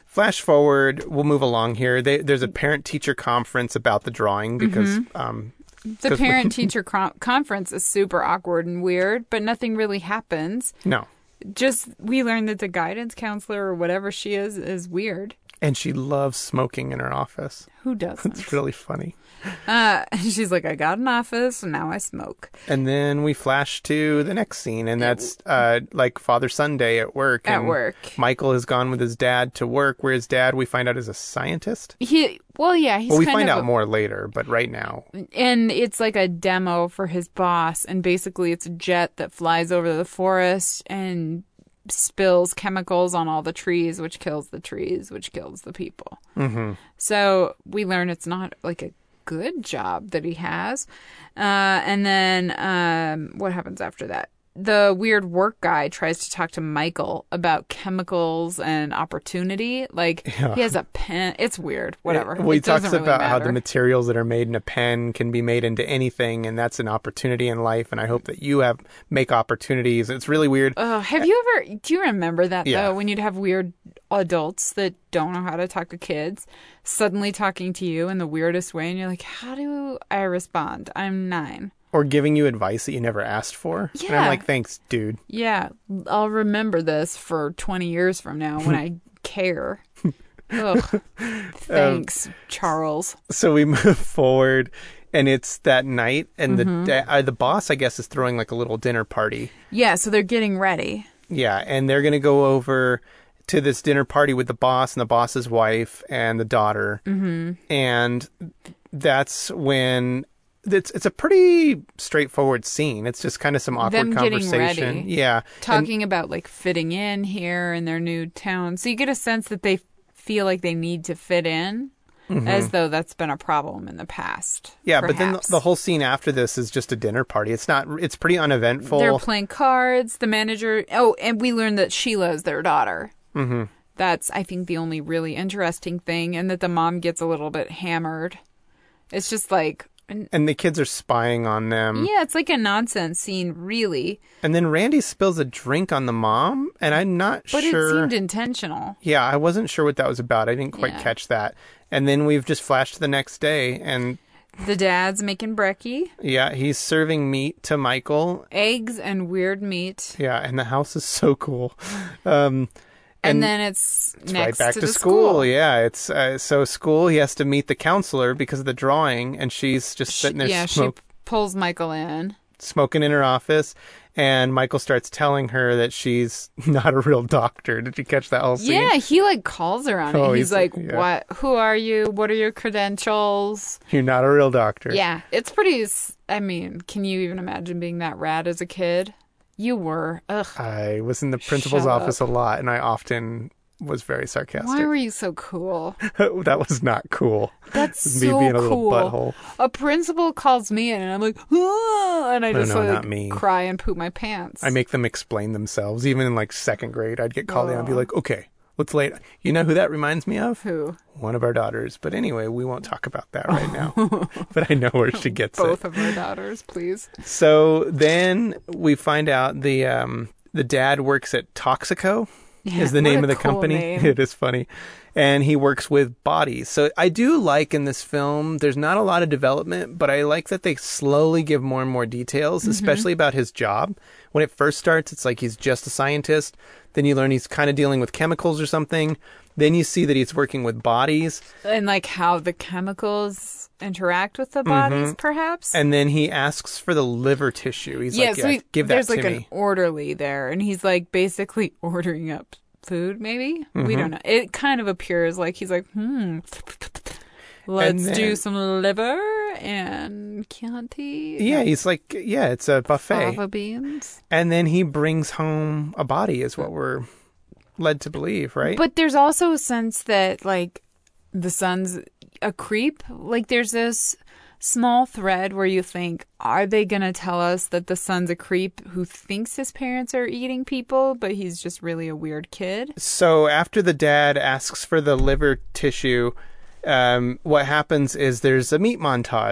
flash forward, we'll move along here. They, there's a parent-teacher conference about the drawing because... Mm-hmm. Um, the parent-teacher cro- conference is super awkward and weird, but nothing really happens. No. Just, we learned that the guidance counselor or whatever she is is weird. And she loves smoking in her office. Who doesn't? It's really funny. Uh, she's like, I got an office, and now I smoke. And then we flash to the next scene, and that's uh, like Father Sunday at work. At and work. Michael has gone with his dad to work, where his dad, we find out, is a scientist. He, well, yeah, he's Well, we kind find of out a- more later, but right now... And it's like a demo for his boss, and basically it's a jet that flies over the forest and spills chemicals on all the trees, which kills the trees, which kills the people. Mm-hmm. So we learn it's not like a good job that he has. Uh, and then um, what happens after that? The weird work guy tries to talk to Michael about chemicals and opportunity. Like, Yeah. he has a pen. It's weird. Whatever. Well, he It doesn't talks really about how the matter. materials that are made in a pen can be made into anything, and that's an opportunity in life, and I hope that you have make opportunities. It's really weird. Oh, have you ever, do you remember that Yeah. though, when you'd have weird adults that don't know how to talk to kids suddenly talking to you in the weirdest way, and you're like, how do I respond? I'm nine. Or giving you advice that you never asked for. And I'm Yeah. like, thanks, dude. Yeah, I'll remember this for twenty years from now when I care. Ugh. Thanks, Charles. So we move forward, and it's that night, and Mm-hmm. the da- uh, the boss, I guess, is throwing like a little dinner party. Yeah, so they're getting ready. Yeah, and they're going to go over to this dinner party with the boss and the boss's wife and the daughter. Mm-hmm. And that's when... It's it's a pretty straightforward scene. It's just kind of some awkward Them getting conversation. ready. Yeah. Talking about like fitting in here in their new town. So you get a sense that they feel like they need to fit in, as though that's been a problem in the past. Yeah, but then the, perhaps. the whole scene after this is just a dinner party. It's not. It's pretty uneventful. They're playing cards. The manager. Oh, and we learned that Sheila is their daughter. Mm-hmm. That's, I think, the only really interesting thing, and that the mom gets a little bit hammered. It's just like. And the kids are spying on them. Yeah, it's like a nonsense scene, really. And then Randy spills a drink on the mom, and I'm not But sure. it seemed intentional. Yeah, I wasn't sure what that was about. I didn't quite Yeah. catch that. And then we've just flashed to the next day, and The dad's making brekkie, yeah, he's serving meat to Michael. eggs, and weird meat. Yeah, and the house is so cool. Um, And, And then it's, it's next right back to, to, the school. Yeah, it's uh, so school. He has to meet the counselor because of the drawing, and she's just She- sitting there yeah, smoke, she pulls Michael in. smoking in her office. And Michael starts telling her that she's not a real doctor. Did you catch that whole scene? Yeah, he like calls her on Oh, it. He's, he's- like, yeah. "What? Who are you? What are your credentials?" You're not a real doctor. Yeah, it's pretty. s- I mean, can you even imagine being that rad as a kid? You were. Ugh. I was in the principal's Shut office a lot, and I often was very sarcastic. Why were you so cool? That was not cool. That's Me so being a little cool. butthole. A principal calls me in, and I'm like, ah, and I No, just no, like not me. cry and poop my pants. I make them explain themselves. Even in like second grade, I'd get called in and be Aw. like, okay, let's lay it. You know who that reminds me of? Who? One of our daughters. But anyway, we won't talk about that right now. But I know where she gets Both it. of our daughters, please. So then we find out the um, the dad works at Toxico. Yeah, Is the what name a of the cool company. name. It is funny. And he works with bodies. So I do like in this film, there's not a lot of development, but I like that they slowly give more and more details, Mm-hmm. especially about his job. When it first starts, it's like he's just a scientist. Then you learn he's kind of dealing with chemicals or something. Then you see that he's working with bodies. And like how the chemicals interact with the bodies, perhaps. And then he asks for the liver tissue. He's yeah, like, so yeah, he, give that there's to like me. an orderly there, and he's like basically ordering up food. Maybe we Mm-hmm. don't know. It kind of appears like he's like, hmm, let's then- do some liver and Chianti. Yeah, he's like, yeah, it's a buffet. fava beans. And then he brings home a body, is what we're led to believe, right? But there's also a sense that like the son's a creep. Like there's this small thread where you think, are they going to tell us that the son's a creep who thinks his parents are eating people, but he's just really a weird kid? So after the dad asks for the liver tissue, um, what happens is there's a meat montage.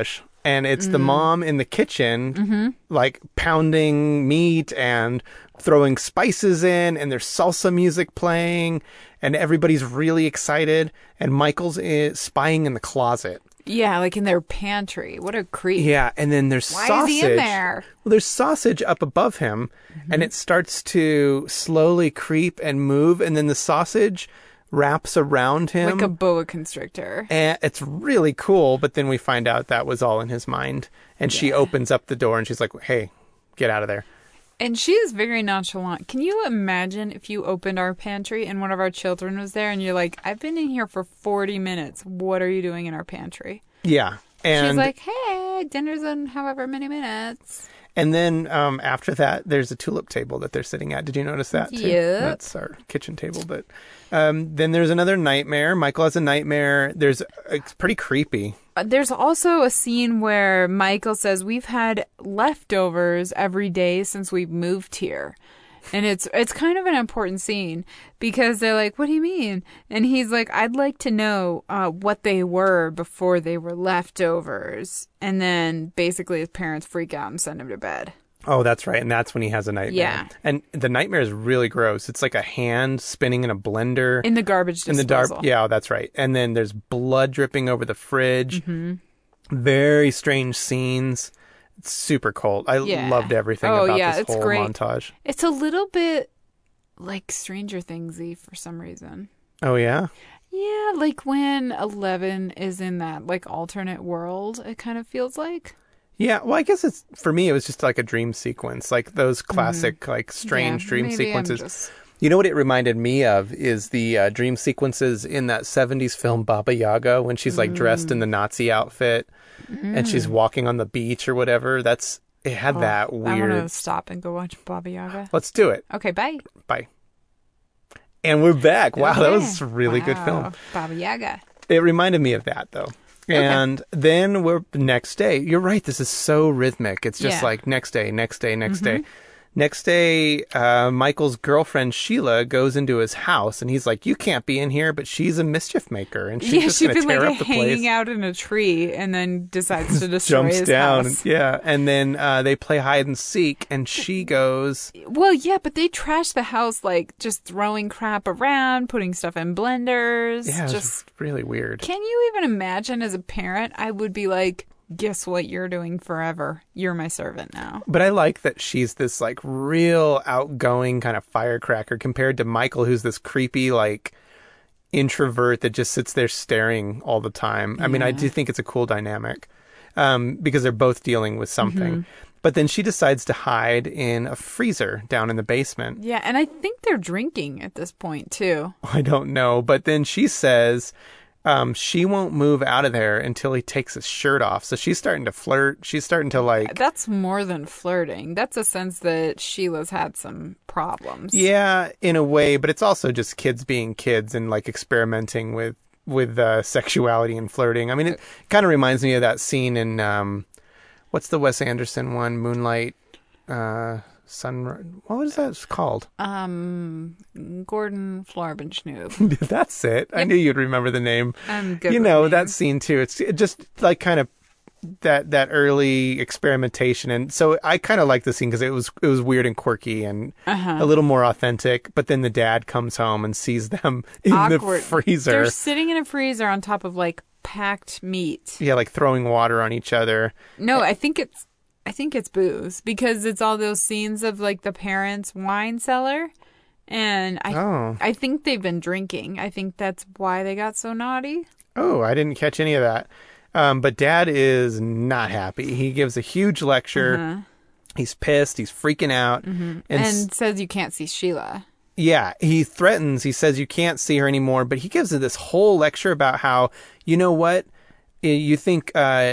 And it's mm. the mom in the kitchen, mm-hmm. like pounding meat and throwing spices in, and there's salsa music playing, and everybody's really excited. And Michael's is spying in the closet. Yeah, like in their pantry. What a creep. Yeah, and then there's Why sausage. is he in there? Well, there's sausage up above him, mm-hmm. and it starts to slowly creep and move, and then the sausage wraps around him. Like a boa constrictor. And it's really cool, but then we find out that was all in his mind. And yeah. she opens up the door and she's like, hey, get out of there. And she is very nonchalant. Can you imagine if you opened our pantry and one of our children was there and you're like, I've been in here for forty minutes. What are you doing in our pantry? Yeah. And she's like, hey, dinner's in however many minutes. And then um, after that, there's a tulip table that they're sitting at. Did you notice that too? Yep. That's our kitchen table. But um, then there's another nightmare. Michael has a nightmare. There's It's pretty creepy. There's also a scene where Michael says, we've had leftovers every day since we've moved here. And it's it's kind of an important scene because they're like, what do you mean? And he's like, I'd like to know uh, what they were before they were leftovers. And then basically his parents freak out and send him to bed. Oh, that's right. And that's when he has a nightmare. Yeah. And the nightmare is really gross. It's like a hand spinning in a blender. In the garbage disposal. In the dark. Yeah, that's right. And then there's blood dripping over the fridge. Mm-hmm. Very strange scenes. It's super cold. I yeah. loved everything oh, about yeah, this it's whole great. montage. It's a little bit like Stranger Things-y for some reason. Oh, yeah? Yeah, like when Eleven is in that like alternate world, it kind of feels like. Yeah, well, I guess it's, for me, it was just like a dream sequence, like those classic, mm-hmm. like strange yeah, dream sequences. Just... You know what it reminded me of is the uh, dream sequences in that seventies film Baba Yaga when she's like mm. dressed in the Nazi outfit mm. and she's walking on the beach or whatever. That's, it had oh, that weird. I want to stop and go watch Baba Yaga. Let's do it. Okay, bye. Bye. And we're back. Wow, okay. that was a really wow. good film. Baba Yaga. It reminded me of that, though. And okay. then we're next day. You're right. This is so rhythmic. It's just yeah. like next day, next day, next mm-hmm. day. Next day, uh, Michael's girlfriend Sheila goes into his house, and he's like, "You can't be in here," but she's a mischief maker, and she's yeah, just she's going to tear like up the hanging place. out in a tree, and then decides to destroy Jumps his down, house. yeah, and then uh, they play hide and seek, and she goes. Well, yeah, but they trash the house, like just throwing crap around, putting stuff in blenders. Yeah, it's just really weird. Can you even imagine? As a parent, I would be like, guess what you're doing forever? You're my servant now. But I like that she's this like real outgoing kind of firecracker compared to Michael, who's this creepy like introvert that just sits there staring all the time. Yeah. I mean, I do think it's a cool dynamic um, because they're both dealing with something. Mm-hmm. But then she decides to hide in a freezer down in the basement. Yeah, and I think they're drinking at this point too. I don't know. But then she says... Um, she won't move out of there until he takes his shirt off. So she's starting to flirt. She's starting to like... That's more than flirting. That's a sense that Sheila's had some problems. Yeah, in a way. But it's also just kids being kids and like experimenting with, with uh, sexuality and flirting. I mean, it kind of reminds me of that scene in... Um, what's the Wes Anderson one? Moonlight... Uh, Sunrise. What was that called? Um, Gordon Flarbenschnoob. That's it. Yep. I knew you'd remember the name. I'm good. You know with that scene too. It's just like kind of that that early experimentation, and so I kind of like the scene because it was it was weird and quirky and uh-huh. a little more authentic. But then the dad comes home and sees them in Awkward. the freezer. They're sitting in a freezer on top of like packed meat. Yeah, like throwing water on each other. No, I think it's. I think it's booze because it's all those scenes of like the parents' wine cellar, and I oh. I think they've been drinking. I think that's why they got so naughty. Oh, I didn't catch any of that. Um, but Dad is not happy. He gives a huge lecture. Uh-huh. He's pissed. He's freaking out, mm-hmm. and, and s- says you can't see Sheila. Yeah, he threatens. He says you can't see her anymore. But he gives her this whole lecture about how, you know what, you think. Uh,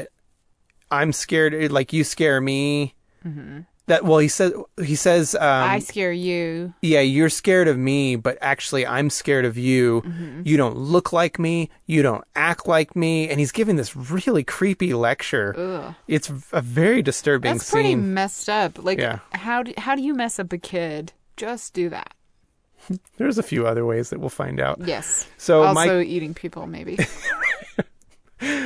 I'm scared, like you scare me. Mm-hmm. That well, he says he says um, I scare you. Yeah, you're scared of me, but actually I'm scared of you. Mm-hmm. You don't look like me. You don't act like me. And he's giving this really creepy lecture. Ugh. It's a very disturbing That's scene. That's pretty messed up. Like, yeah. how do, how do you mess up a kid? Just do that. There's a few other ways that we'll find out. Yes. So also Mike... eating people, maybe.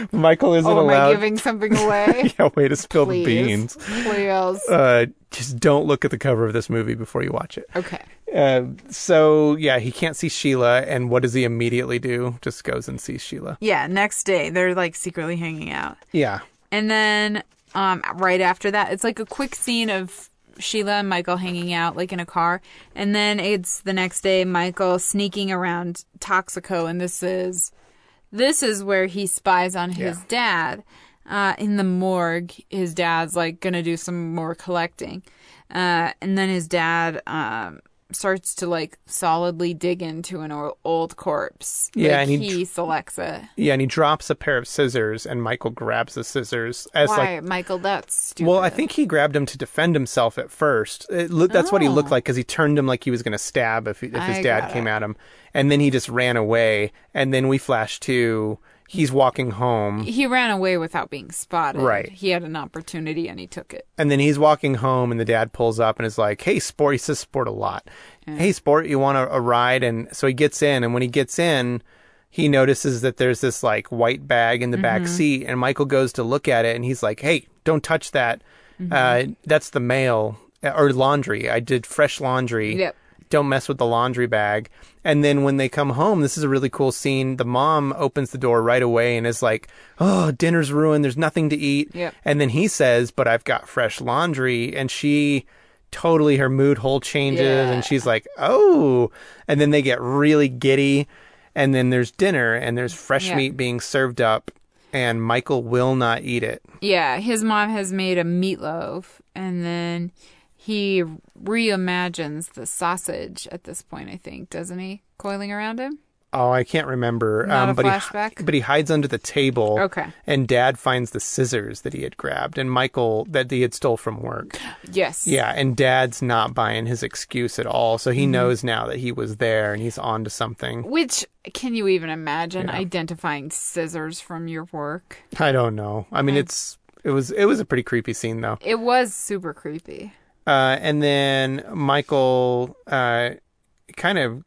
Michael isn't Oh, am allowed. I giving something away? Yeah, way to spill Please. the beans. Please. Uh, just don't look at the cover of this movie before you watch it. Okay. Uh, so, yeah, he can't see Sheila, and what does he immediately do? Just goes and sees Sheila. Yeah, next day, they're like secretly hanging out. Yeah. And then um, right after that, it's like a quick scene of Sheila and Michael hanging out like in a car. And then it's the next day, Michael sneaking around Toxico. And this is this is where he spies on his Yeah. dad. Uh, in the morgue, his dad's like going to do some more collecting. Uh, and then his dad um, starts to like solidly dig into an o- old corpse. Yeah, Like, and he he dr- selects it. Yeah, and he drops a pair of scissors, and Michael grabs the scissors. As Why, like, Michael? That's stupid. well, I think he grabbed him to defend himself at first. It, loo- that's what he looked Oh. like, because he turned him like he was going to stab if, if his I dad got came it. at him. And then he just ran away. And then we flash to he's walking home. He ran away without being spotted. Right. He had an opportunity and he took it. And then he's walking home, and the dad pulls up and is like, hey, Sport. He says Sport a lot. Hey, Sport, you want a, a ride? And so he gets in. And when he gets in, he notices that there's this like white bag in the back seat. And Michael goes to look at it, and he's like, hey, don't touch that. Uh, that's the mail or laundry. I did fresh laundry. Yep. Don't mess with the laundry bag. And then when they come home, this is a really cool scene. The mom opens the door right away and is like, oh, dinner's ruined. There's nothing to eat. Yep. And then he says, but I've got fresh laundry. And she totally, her mood whole changes. Yeah. And she's like, oh. And then they get really giddy. And then there's dinner, and there's fresh Yeah. meat being served up. And Michael will not eat it. Yeah, his mom has made a meatloaf, and then he reimagines the sausage at this point, I think, doesn't he? Coiling around him? Oh, I can't remember. Not a but flashback? He, but he hides under the table. Okay. And Dad finds the scissors that he had grabbed, and Michael that he had stole from work. Yes. Yeah, and Dad's not buying his excuse at all, so he knows now that he was there and he's on to something. Which, can you even imagine Yeah. identifying scissors from your work? I don't know. I mean, I- it's it was it was a pretty creepy scene though. It was super creepy. Uh, and then Michael uh, kind of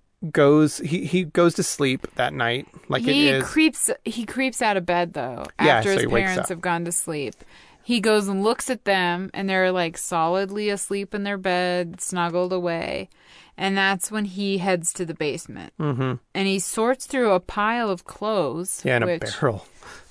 goes he, he goes to sleep that night like he it is. creeps he creeps out of bed though Yeah, after so his he wakes parents up. have gone to sleep. He goes and looks at them, and they're like solidly asleep in their bed, snuggled away. And that's when he heads to the basement. Mm-hmm. And he sorts through a pile of clothes. Yeah, in a which, barrel.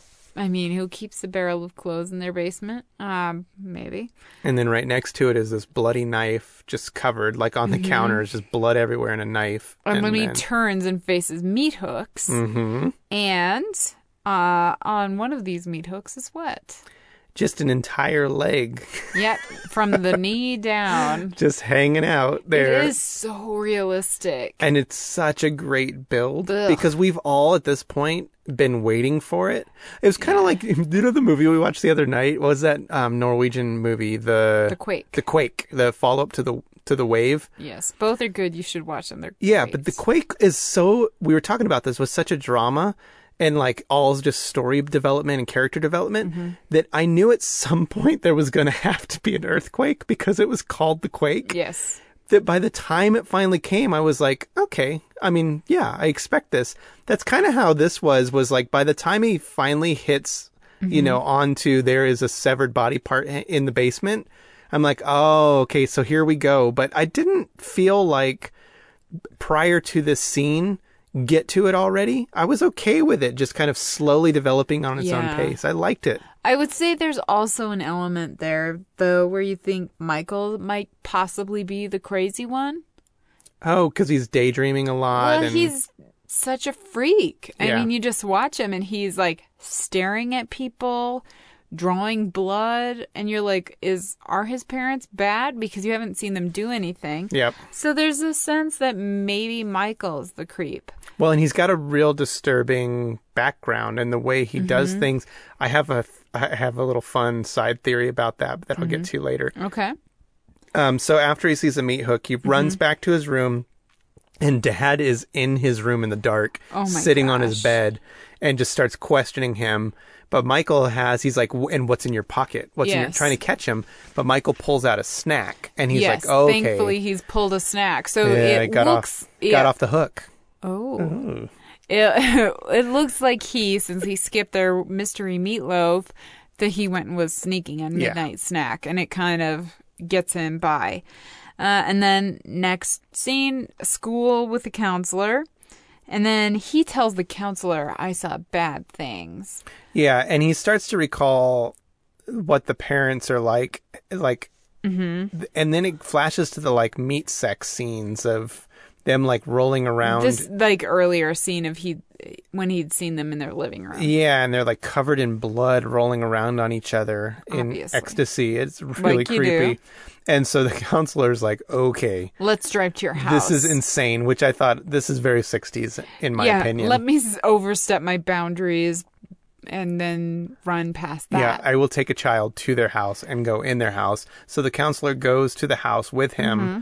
I mean, who keeps a barrel of clothes in their basement? Um, maybe. And then right next to it is this bloody knife just covered, like on the counter, is just blood everywhere and a knife. And, and when then, he turns and faces meat hooks, Mhm. and uh, on one of these meat hooks is what? just an entire leg Yep, from the knee down. just hanging out there. It is so realistic. And it's such a great build Ugh. because we've all at this point been waiting for it. It was kind of like, you know, the movie we watched the other night. What was that um, Norwegian movie? The The Quake. The Quake. The follow up to the to the Wave. Yes, both are good. You should watch them. They're Yeah, great. but the Quake is so. We were talking about this with such a drama and like all just story development and character development Mm-hmm. that I knew at some point there was going to have to be an earthquake because it was called the Quake. Yes. That by the time it finally came, I was like, okay, I mean, yeah, I expect this. That's kind of how this was, was like by the time he finally hits, you know, onto there is a severed body part i- in the basement, I'm like, oh, okay, so here we go. But I didn't feel like prior to this scene, get to it already. I was okay with it just kind of slowly developing on its Yeah. own pace. I liked it. I would say there's also an element there, though, where you think Michael might possibly be the crazy one. Oh, because he's daydreaming a lot. Well, and he's such a freak. I Yeah. mean, you just watch him and he's like staring at people, drawing blood, and you're like, is are his parents bad? Because you haven't seen them do anything. Yep. So there's a sense that maybe Michael's the creep. Well, and he's got a real disturbing background and the way he does Mm-hmm. things. I have a I have a little fun side theory about that that I'll get Mm-hmm. to later. Okay. Um, so after he sees a meat hook, he runs Mm-hmm. back to his room, and Dad is in his room in the dark, Oh my sitting on his gosh. bed, and just starts questioning him. But Michael has, he's like, "W- and what's in your pocket? What's in your, Yes. trying to catch him? But Michael pulls out a snack, and he's yes. like, oh, okay. Thankfully, he's pulled a snack. So Yeah, it got looks off, yeah. got off the hook. Oh. Ooh. It, it looks like he, since he skipped their mystery meatloaf, that he went and was sneaking a midnight yeah. snack, and it kind of gets him by. Uh, and then next scene, school with the counselor. And then he tells the counselor, I saw bad things. Yeah, and he starts to recall what the parents are like. Like, mm-hmm. and then it flashes to the, like, meat sex scenes of them, like, rolling around. This, like, earlier scene of he when he'd seen them in their living room. Yeah, and they're, like, covered in blood, rolling around on each other in Obviously. ecstasy. It's really like creepy. Do. And so the counselor's like, okay. Let's drive to your house. This is insane, which I thought, this is very sixties, in my yeah, opinion. Let me overstep my boundaries and then run past that. Yeah, I will take a child to their house and go in their house. So the counselor goes to the house with him, mm-hmm.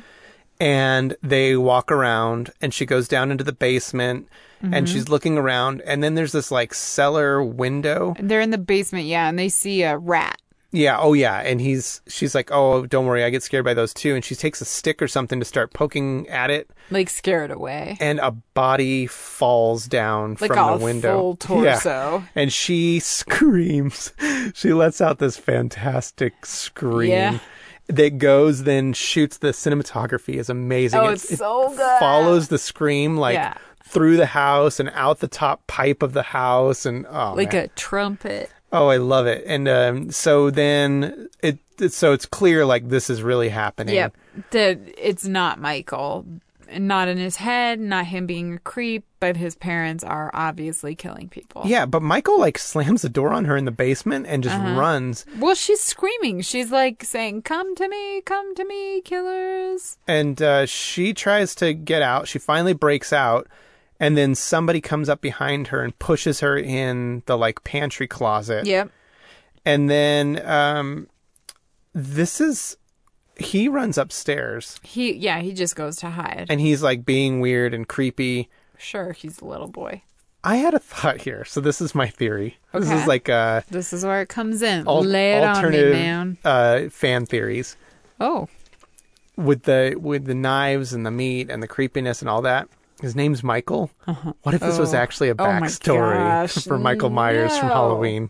and they walk around, and she goes down into the basement, mm-hmm. and she's looking around, and then there's this, like, cellar window. They're in the basement, yeah, and they see a rat. Yeah, oh yeah, and he's she's like, oh, don't worry, I get scared by those too, and she takes a stick or something to start poking at it. Like, scare it away. And a body falls down like from the window. Like a full torso. Yeah. And she screams. She lets out this fantastic scream. Yeah. That goes, then shoots. The cinematography is amazing. Oh, it's, it's so it good. Follows the scream, like, yeah. through the house and out the top pipe of the house. And oh, Like man. a trumpet. Oh, I love it. And um, so then it, it, so it's clear, like, this is really happening. Yep. That it's not Michael. Not in his head, not him being a creep, but his parents are obviously killing people. Yeah, but Michael, like, slams the door on her in the basement and just uh-huh. runs. Well, she's screaming. She's, like, saying, come to me, come to me, killers. And uh, she tries to get out. She finally breaks out. And then somebody comes up behind her and pushes her in the, like, pantry closet. Yep. And then um, this is... He runs upstairs. He Yeah, he just goes to hide. And he's, like, being weird and creepy. Sure, he's a little boy. I had a thought here. So this is my theory. Okay. This is like... Uh, this is where it comes in. al- Lay it on me, man. Uh, fan theories. Oh. With the with the knives and the meat and the creepiness and all that. His name's Michael. Uh-huh. What if this oh. was actually a backstory oh for Michael Myers no. from Halloween?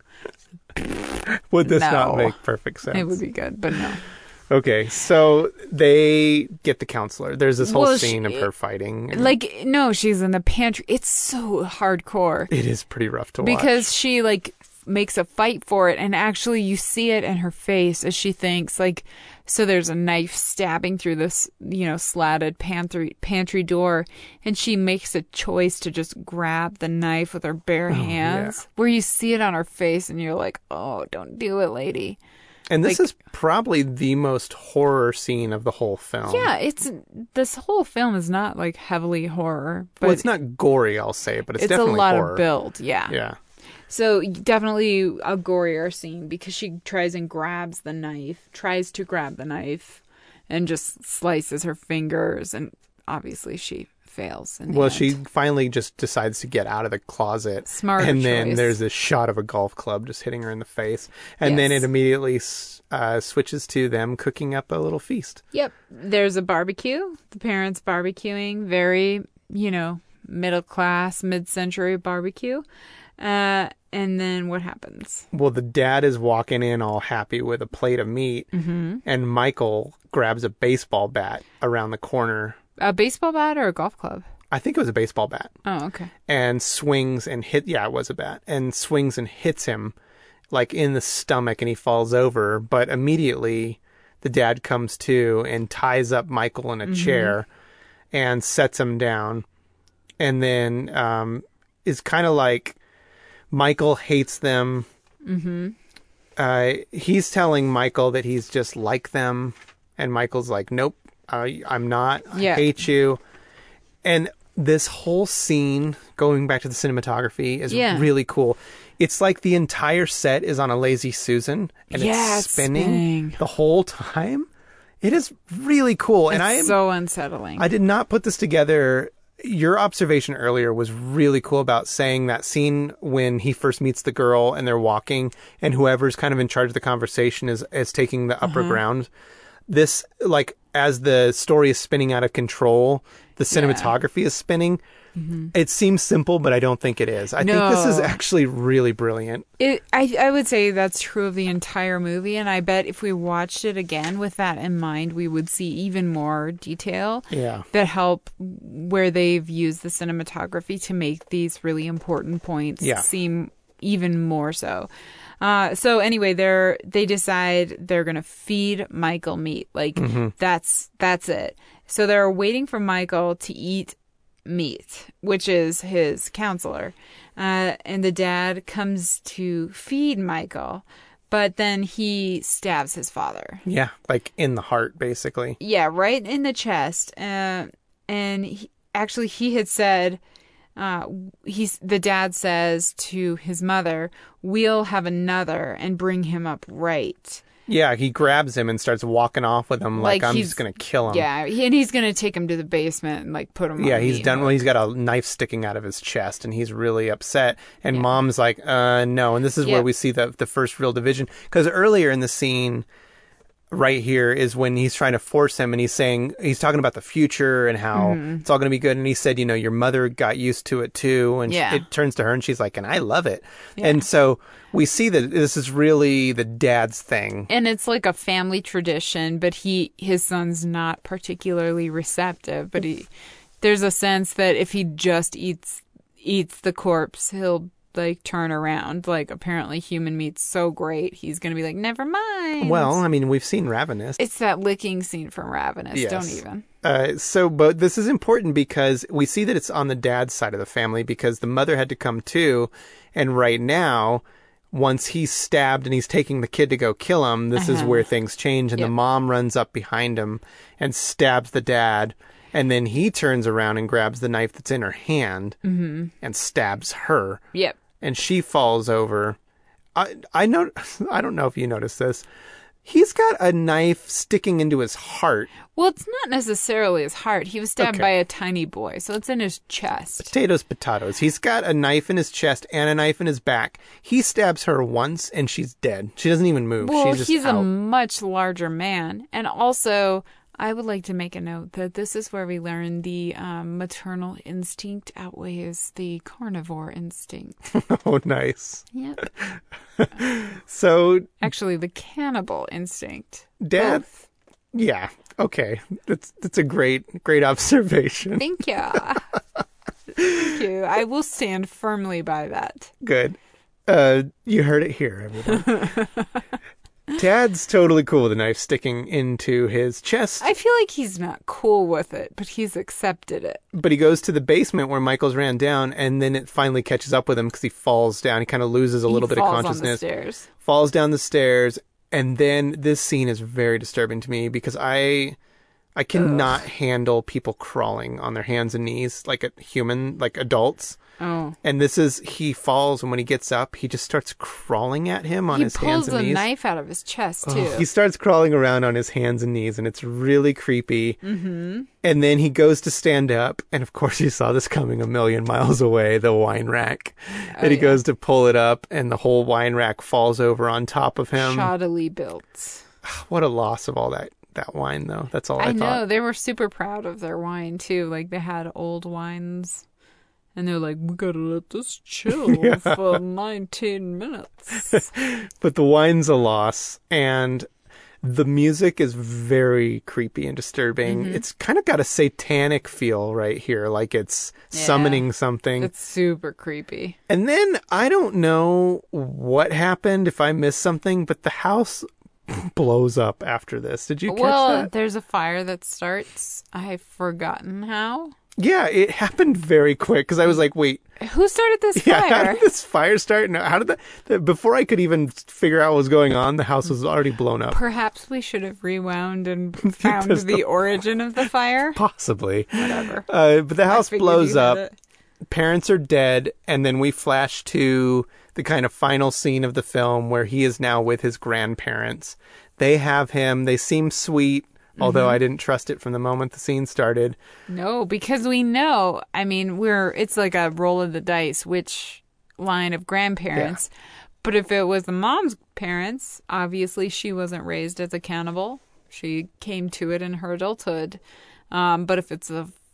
Would this no. not make perfect sense? It would be good, but no. Okay, so they get the counselor. There's this whole well, scene she, of her fighting. Like, no, she's in the pantry. It's so hardcore. It is pretty rough to watch. Because she, like, makes a fight for it, and actually you see it in her face as she thinks, like, so there's a knife stabbing through this, you know, slatted pantry pantry door, and she makes a choice to just grab the knife with her bare oh, hands, yeah. where you see it on her face, and you're like, oh, don't do it, lady. And this like, is probably the most horror scene of the whole film. Yeah, it's this whole film is not, like, heavily horror. But well, it's not gory, I'll say, but it's, it's definitely a lot horror. of build, yeah. Yeah. So definitely a gorier scene because she tries and grabs the knife, tries to grab the knife, and just slices her fingers, and obviously she fails. In the well, end. she finally just decides to get out of the closet. Smart And choice. then there's this shot of a golf club just hitting her in the face. And yes. then it immediately uh, switches to them cooking up a little feast. Yep. There's a barbecue. The parents barbecuing. Very, you know, middle class, mid-century barbecue. Uh, and then what happens? Well, the dad is walking in all happy with a plate of meat. Mm-hmm. And Michael grabs a baseball bat around the corner. A baseball bat or a golf club? I think it was a baseball bat. Oh, okay. And swings and hit. Yeah, it was a bat. And swings and hits him like in the stomach, and he falls over. But immediately the dad comes to and ties up Michael in a mm-hmm. chair and sets him down. And then um, is kind of like Michael hates them. Mm-hmm. Uh, he's telling Michael that he's just like them. And Michael's like, nope, uh, I'm not. I yeah. hate you. And this whole scene, going back to the cinematography, is yeah. really cool. It's like the entire set is on a Lazy Susan, and yeah, it's spinning, spinning the whole time. It is really cool. It's and I am so unsettling. I did not put this together. Your observation earlier was really cool about saying that scene when he first meets the girl and they're walking, and whoever's kind of in charge of the conversation is, is taking the upper uh-huh. ground. This, like, as the story is spinning out of control, the cinematography yeah. is spinning. Mm-hmm. It seems simple, but I don't think it is. I No. think this is actually really brilliant. It, I, I would say that's true of the entire movie, and I bet if we watched it again with that in mind, we would see even more detail Yeah. that help where they've used the cinematography to make these really important points Yeah. seem even more so. Uh, so anyway, they're they decide they're gonna feed Michael meat. Like Mm-hmm. that's that's it. So they're waiting for Michael to eat meat, which is his counselor. Uh, and the dad comes to feed Michael, but then he stabs his father. Yeah, like in the heart, basically. Yeah, right in the chest. Uh, and he, actually, he had said, uh, he's the dad says to his mother, "We'll have another and bring him up right." Yeah, he grabs him and starts walking off with him like, Like I'm he's- just going to kill him. Yeah, he, and he's gonna take him to the basement and like put him. Yeah, on he's meat done. hook. Well, he's got a knife sticking out of his chest, and he's really upset. And Mom's like, "Uh, no." And this is where Yeah. we see the the first real division, because earlier in the scene, right here, is when he's trying to force him, and he's saying he's talking about the future and how Mm-hmm. it's all going to be good. And he said, "You know, your mother got used to it too." And she- Yeah. it turns to her, and she's like, "And I love it." Yeah. And so we see that this is really the dad's thing. And it's like a family tradition, but he his son's not particularly receptive. But he there's a sense that if he just eats eats the corpse, he'll like turn around. Like apparently human meat's so great, he's gonna be like, never mind. Well, I mean, we've seen Ravenous. it's that licking scene from Ravenous. Yes. Don't even. Uh, so, but this is important because we see that it's on the dad's side of the family because the mother had to come too. And right now, once he's stabbed and he's taking the kid to go kill him, this is Uh-huh. where things change. And Yep. the mom runs up behind him and stabs the dad. And then he turns around and grabs the knife that's in her hand and stabs her. Yep. And she falls over. I I know. I don't know if you noticed this. He's got a knife sticking into his heart. Well, it's not necessarily his heart. He was stabbed Okay. by a tiny boy, so it's in his chest. Potatoes, potatoes. He's got a knife in his chest and a knife in his back. He stabs her once and she's dead. She doesn't even move. Well, she's just he's a out. much larger man. And also, I would like to make a note that this is where we learn the um, maternal instinct outweighs the carnivore instinct. Oh, nice. Yep. So, Actually, the cannibal instinct. Dad. Both. Yeah. Okay. That's that's a great great observation. Thank you. Thank you. I will stand firmly by that. Good. Uh, you heard it here, everyone. Dad's totally cool with a knife sticking into his chest, I feel like he's not cool with it, but he's accepted it. but he goes to the basement where Michael's ran down, and then it finally catches up with him because he falls down. He kind of loses a little He bit of falls consciousness. on the stairs. Falls down the stairs, and then this scene is very disturbing to me because I I cannot handle people crawling on their hands and knees like a human, like adults. Oh. And this is, he falls, and when he gets up, he just starts crawling at him on He his hands pulls and a knees. knife out of his chest, too. He starts crawling around on his hands and knees, and it's really creepy. Mm-hmm. And then he goes to stand up, and of course you saw this coming a million miles away, the wine rack. Oh, and he yeah. goes to pull it up, and the whole wine rack falls over on top of him. Shoddily built. What a loss of all that, that wine, though. That's all I, I know. thought. They were super proud of their wine, too. Like, they had old wines. And they're like, we gotta let this chill for nineteen minutes. But the wine's a loss, and the music is very creepy and disturbing. Mm-hmm. It's kind of got a satanic feel right here, like it's Yeah. summoning something. It's super creepy. And then I don't know what happened, if I missed something, but the house blows up after this. Did you catch Well, that? there's a fire that starts. I've forgotten how. Yeah, it happened very quick because I was like, wait, Who started this yeah, how fire? did this fire start? No, how did that, the, before I could even figure out what was going on, the house was already blown up. Perhaps we should have rewound and found There's the no- origin of the fire. Possibly. Whatever. Uh, but the house figured blows you had up. it. Parents are dead, and then we flash to the kind of final scene of the film where he is now with his grandparents. They have him. They seem sweet, although Mm-hmm. I didn't trust it from the moment the scene started. No, because we know, I mean, we're it's like a roll of the dice which line of grandparents. But if it was the mom's parents, obviously she wasn't raised as a cannibal. She came to it in her adulthood. Um, but if it's the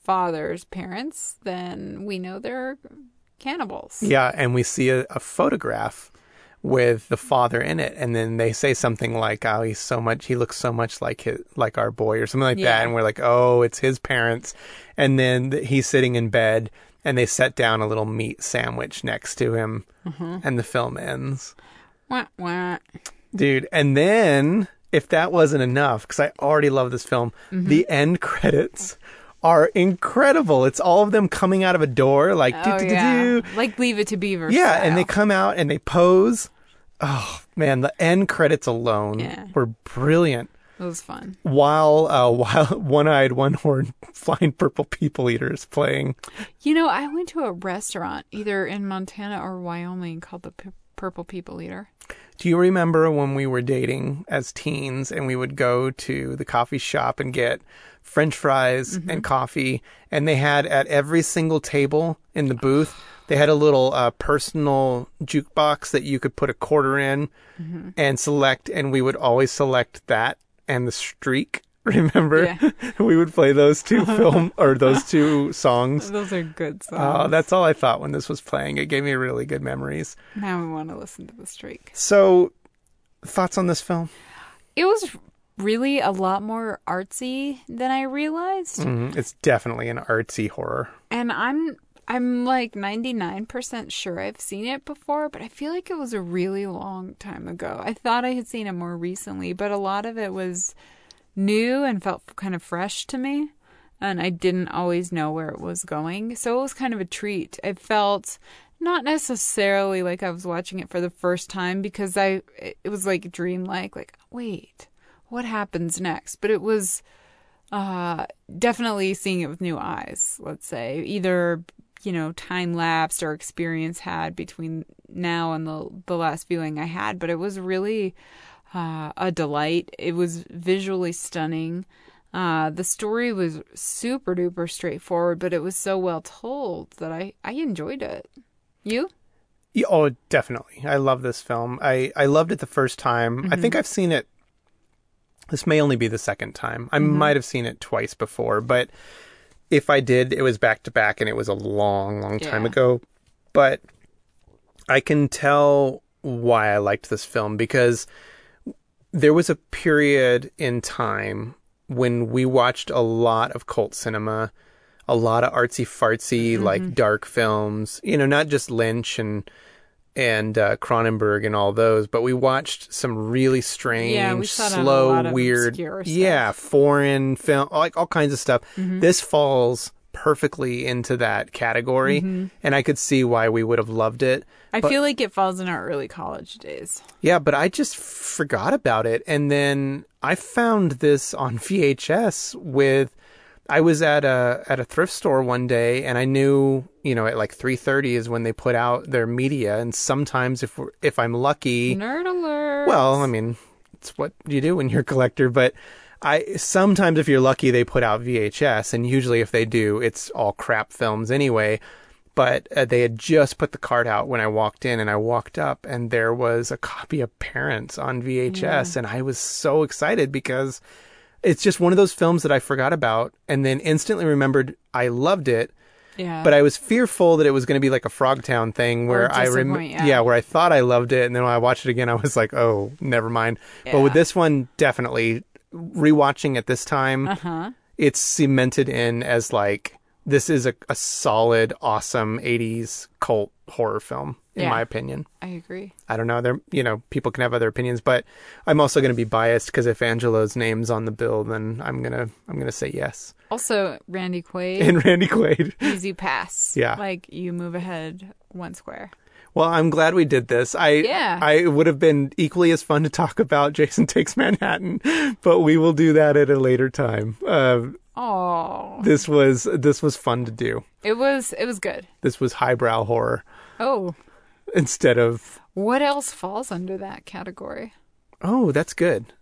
father's parents, then we know they're cannibals. Yeah, and we see a, a photograph with the father in it, and then they say something like, "Oh, he's so much. He looks so much like his, like our boy," or something like Yeah. that. And we're like, "Oh, it's his parents." And then th- he's sitting in bed, and they set down a little meat sandwich next to him, Mm-hmm. and the film ends, Wah, wah. dude. And then, if that wasn't enough, because I already love this film, Mm-hmm. the end credits are incredible. It's all of them coming out of a door, like Oh, do do yeah. do do. Like Leave It to Beaver Yeah, style. and they come out and they pose. Oh man, the end credits alone Yeah. were brilliant. It was fun. While uh, while one-eyed, one-horned, flying purple people eaters playing. You know, I went to a restaurant either in Montana or Wyoming called the P- Purple People Eater. Do you remember when we were dating as teens and we would go to the coffee shop and get French fries Mm-hmm. and coffee, and they had at every single table in the booth, they had a little uh, personal jukebox that you could put a quarter in Mm-hmm. and select, and we would always select that and the Streak. Remember? Yeah. We would play those two film or those two songs. Those are good songs. Oh, that's all I thought when this was playing. It gave me really good memories. Now we want to listen to The Streak. So, thoughts on this film? It was really a lot more artsy than I realized. Mhm. It's definitely an artsy horror. And I'm I'm like ninety-nine percent sure I've seen it before, but I feel like it was a really long time ago. I thought I had seen it more recently, but a lot of it was new and felt kind of fresh to me, and I didn't always know where it was going. So it was kind of a treat. It felt not necessarily like I was watching it for the first time, because I it was like dreamlike, like, wait, what happens next? But it was uh, definitely seeing it with new eyes, let's say. Either, you know, time lapsed or experience had between now and the the last viewing I had. But it was really uh, a delight. It was visually stunning. Uh, the story was super duper straightforward, but it was so well told that I, I enjoyed it. You? Yeah, oh, definitely. I love this film. I, I loved it the first time. I think I've seen it. This may only be the second time. I might have seen it twice before, but if I did, it was back to back, and it was a long, long time Yeah. ago. But I can tell why I liked this film, because there was a period in time when we watched a lot of cult cinema, a lot of artsy fartsy, like dark films, you know, not just Lynch and and uh, Cronenberg and all those, but we watched some really strange, Yeah, we saw that in a slow, lot of weird, obscure stuff. yeah, foreign film, like all kinds of stuff. Mm-hmm. This falls perfectly into that category, Mm-hmm. and I could see why we would have loved it. I But- feel like it falls in our early college days. Yeah, but I just forgot about it, and then I found this on V H S with. I was at a at a thrift store one day, and I knew, you know, at like three thirty is when they put out their media, and sometimes if we're, if I'm lucky, Nerd alert. well, I mean, it's what you do when you're a collector, but I sometimes if you're lucky they put out V H S, and usually if they do, it's all crap films anyway. But uh, they had just put the card out when I walked in, and I walked up, and there was a copy of Parents on V H S, and I was so excited because it's just one of those films that I forgot about and then instantly remembered I loved it. Yeah. But I was fearful that it was going to be like a Frogtown thing where I rem- disappoint, yeah. yeah, where I thought I loved it, and then when I watched it again, I was like, oh, never mind. But with Yeah. this one, definitely rewatching at this time, Uh-huh. it's cemented in as like this is a, a solid, awesome eighties cult horror film, in Yeah. my opinion. I agree. I don't know. There, you know, people can have other opinions, but I'm also going to be biased because if Angelo's name's on the bill, then I'm gonna I'm gonna say yes. Also, Randy Quaid, And Randy Quaid. easy pass. Yeah. Like, you move ahead one square. Well, I'm glad we did this. I Yeah. I it would have been equally as fun to talk about Jason Takes Manhattan, but we will do that at a later time. Uh, Oh, this was this was fun to do. it was it was good. This was highbrow horror Oh, instead of what else falls under that category? oh, that's good.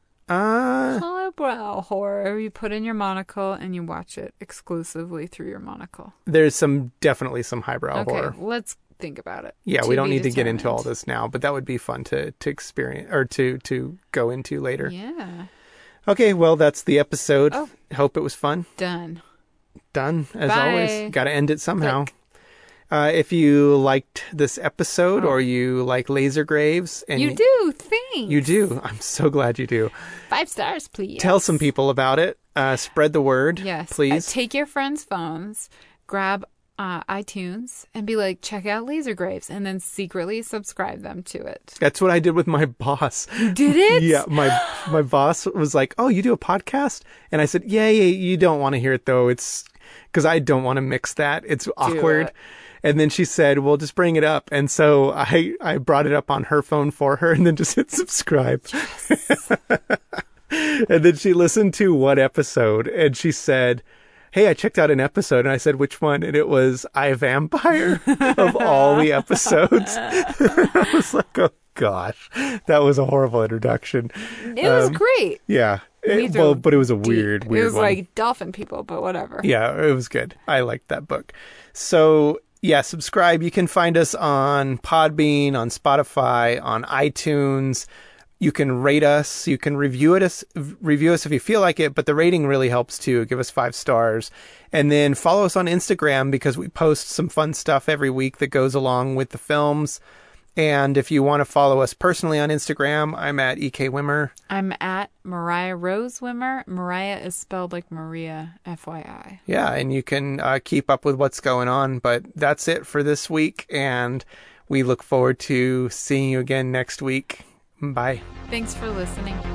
Uh Highbrow horror. You put in your monocle and you watch it exclusively through your monocle. there's some definitely some highbrow Okay, horror. let's think about it. Yeah, To we don't be need to get into all determined. this now, but that would be fun to to experience or to to go into later. Yeah, Okay, well, that's the episode. Oh. Hope it was fun. done. Done, as Bye. always. Got to end it somehow. Click. Uh, if you liked this episode Oh. or you like Laser Graves, and You do. Thanks. you do, I'm so glad you do. Five stars, please. Tell some people about it. Uh, spread the word, Yes. please. Uh, take your friends' phones, grab uh, iTunes, and be like, check out Laser Graves, and then secretly subscribe them to it. That's what I did with my boss. You did it? Yeah, my my boss was like, "Oh, you do a podcast?" And I said, "Yeah, yeah. You don't want to hear it though. It's because I don't want to mix that. It's awkward." it. And then she said, "Well, just bring it up." And so I I brought it up on her phone for her, and then just hit subscribe. Yes. And then she listened to one episode, and she said, "Hey, I checked out an episode." And I said, "Which one?" And it was I Vampire of all the episodes. I was like, "Oh gosh, that was a horrible introduction." It was Um, great. Yeah. It- These well, are but it was a deep. weird, weird It was one. like dolphin people, but whatever. Yeah, it was good. I liked that book. So, yeah, subscribe. You can find us on Podbean, on Spotify, on iTunes. You can rate us. You can review it us, review us if you feel like it, but the rating really helps too. Give us five stars. And then follow us on Instagram because we post some fun stuff every week that goes along with the films. And if you want to follow us personally on Instagram, I'm at E K Wimmer. I'm at Mariah Rose Wimmer. Mariah is spelled like Maria, F Y I. Yeah, and you can uh, keep up with what's going on. But that's it for this week, and we look forward to seeing you again next week. Bye. Thanks for listening.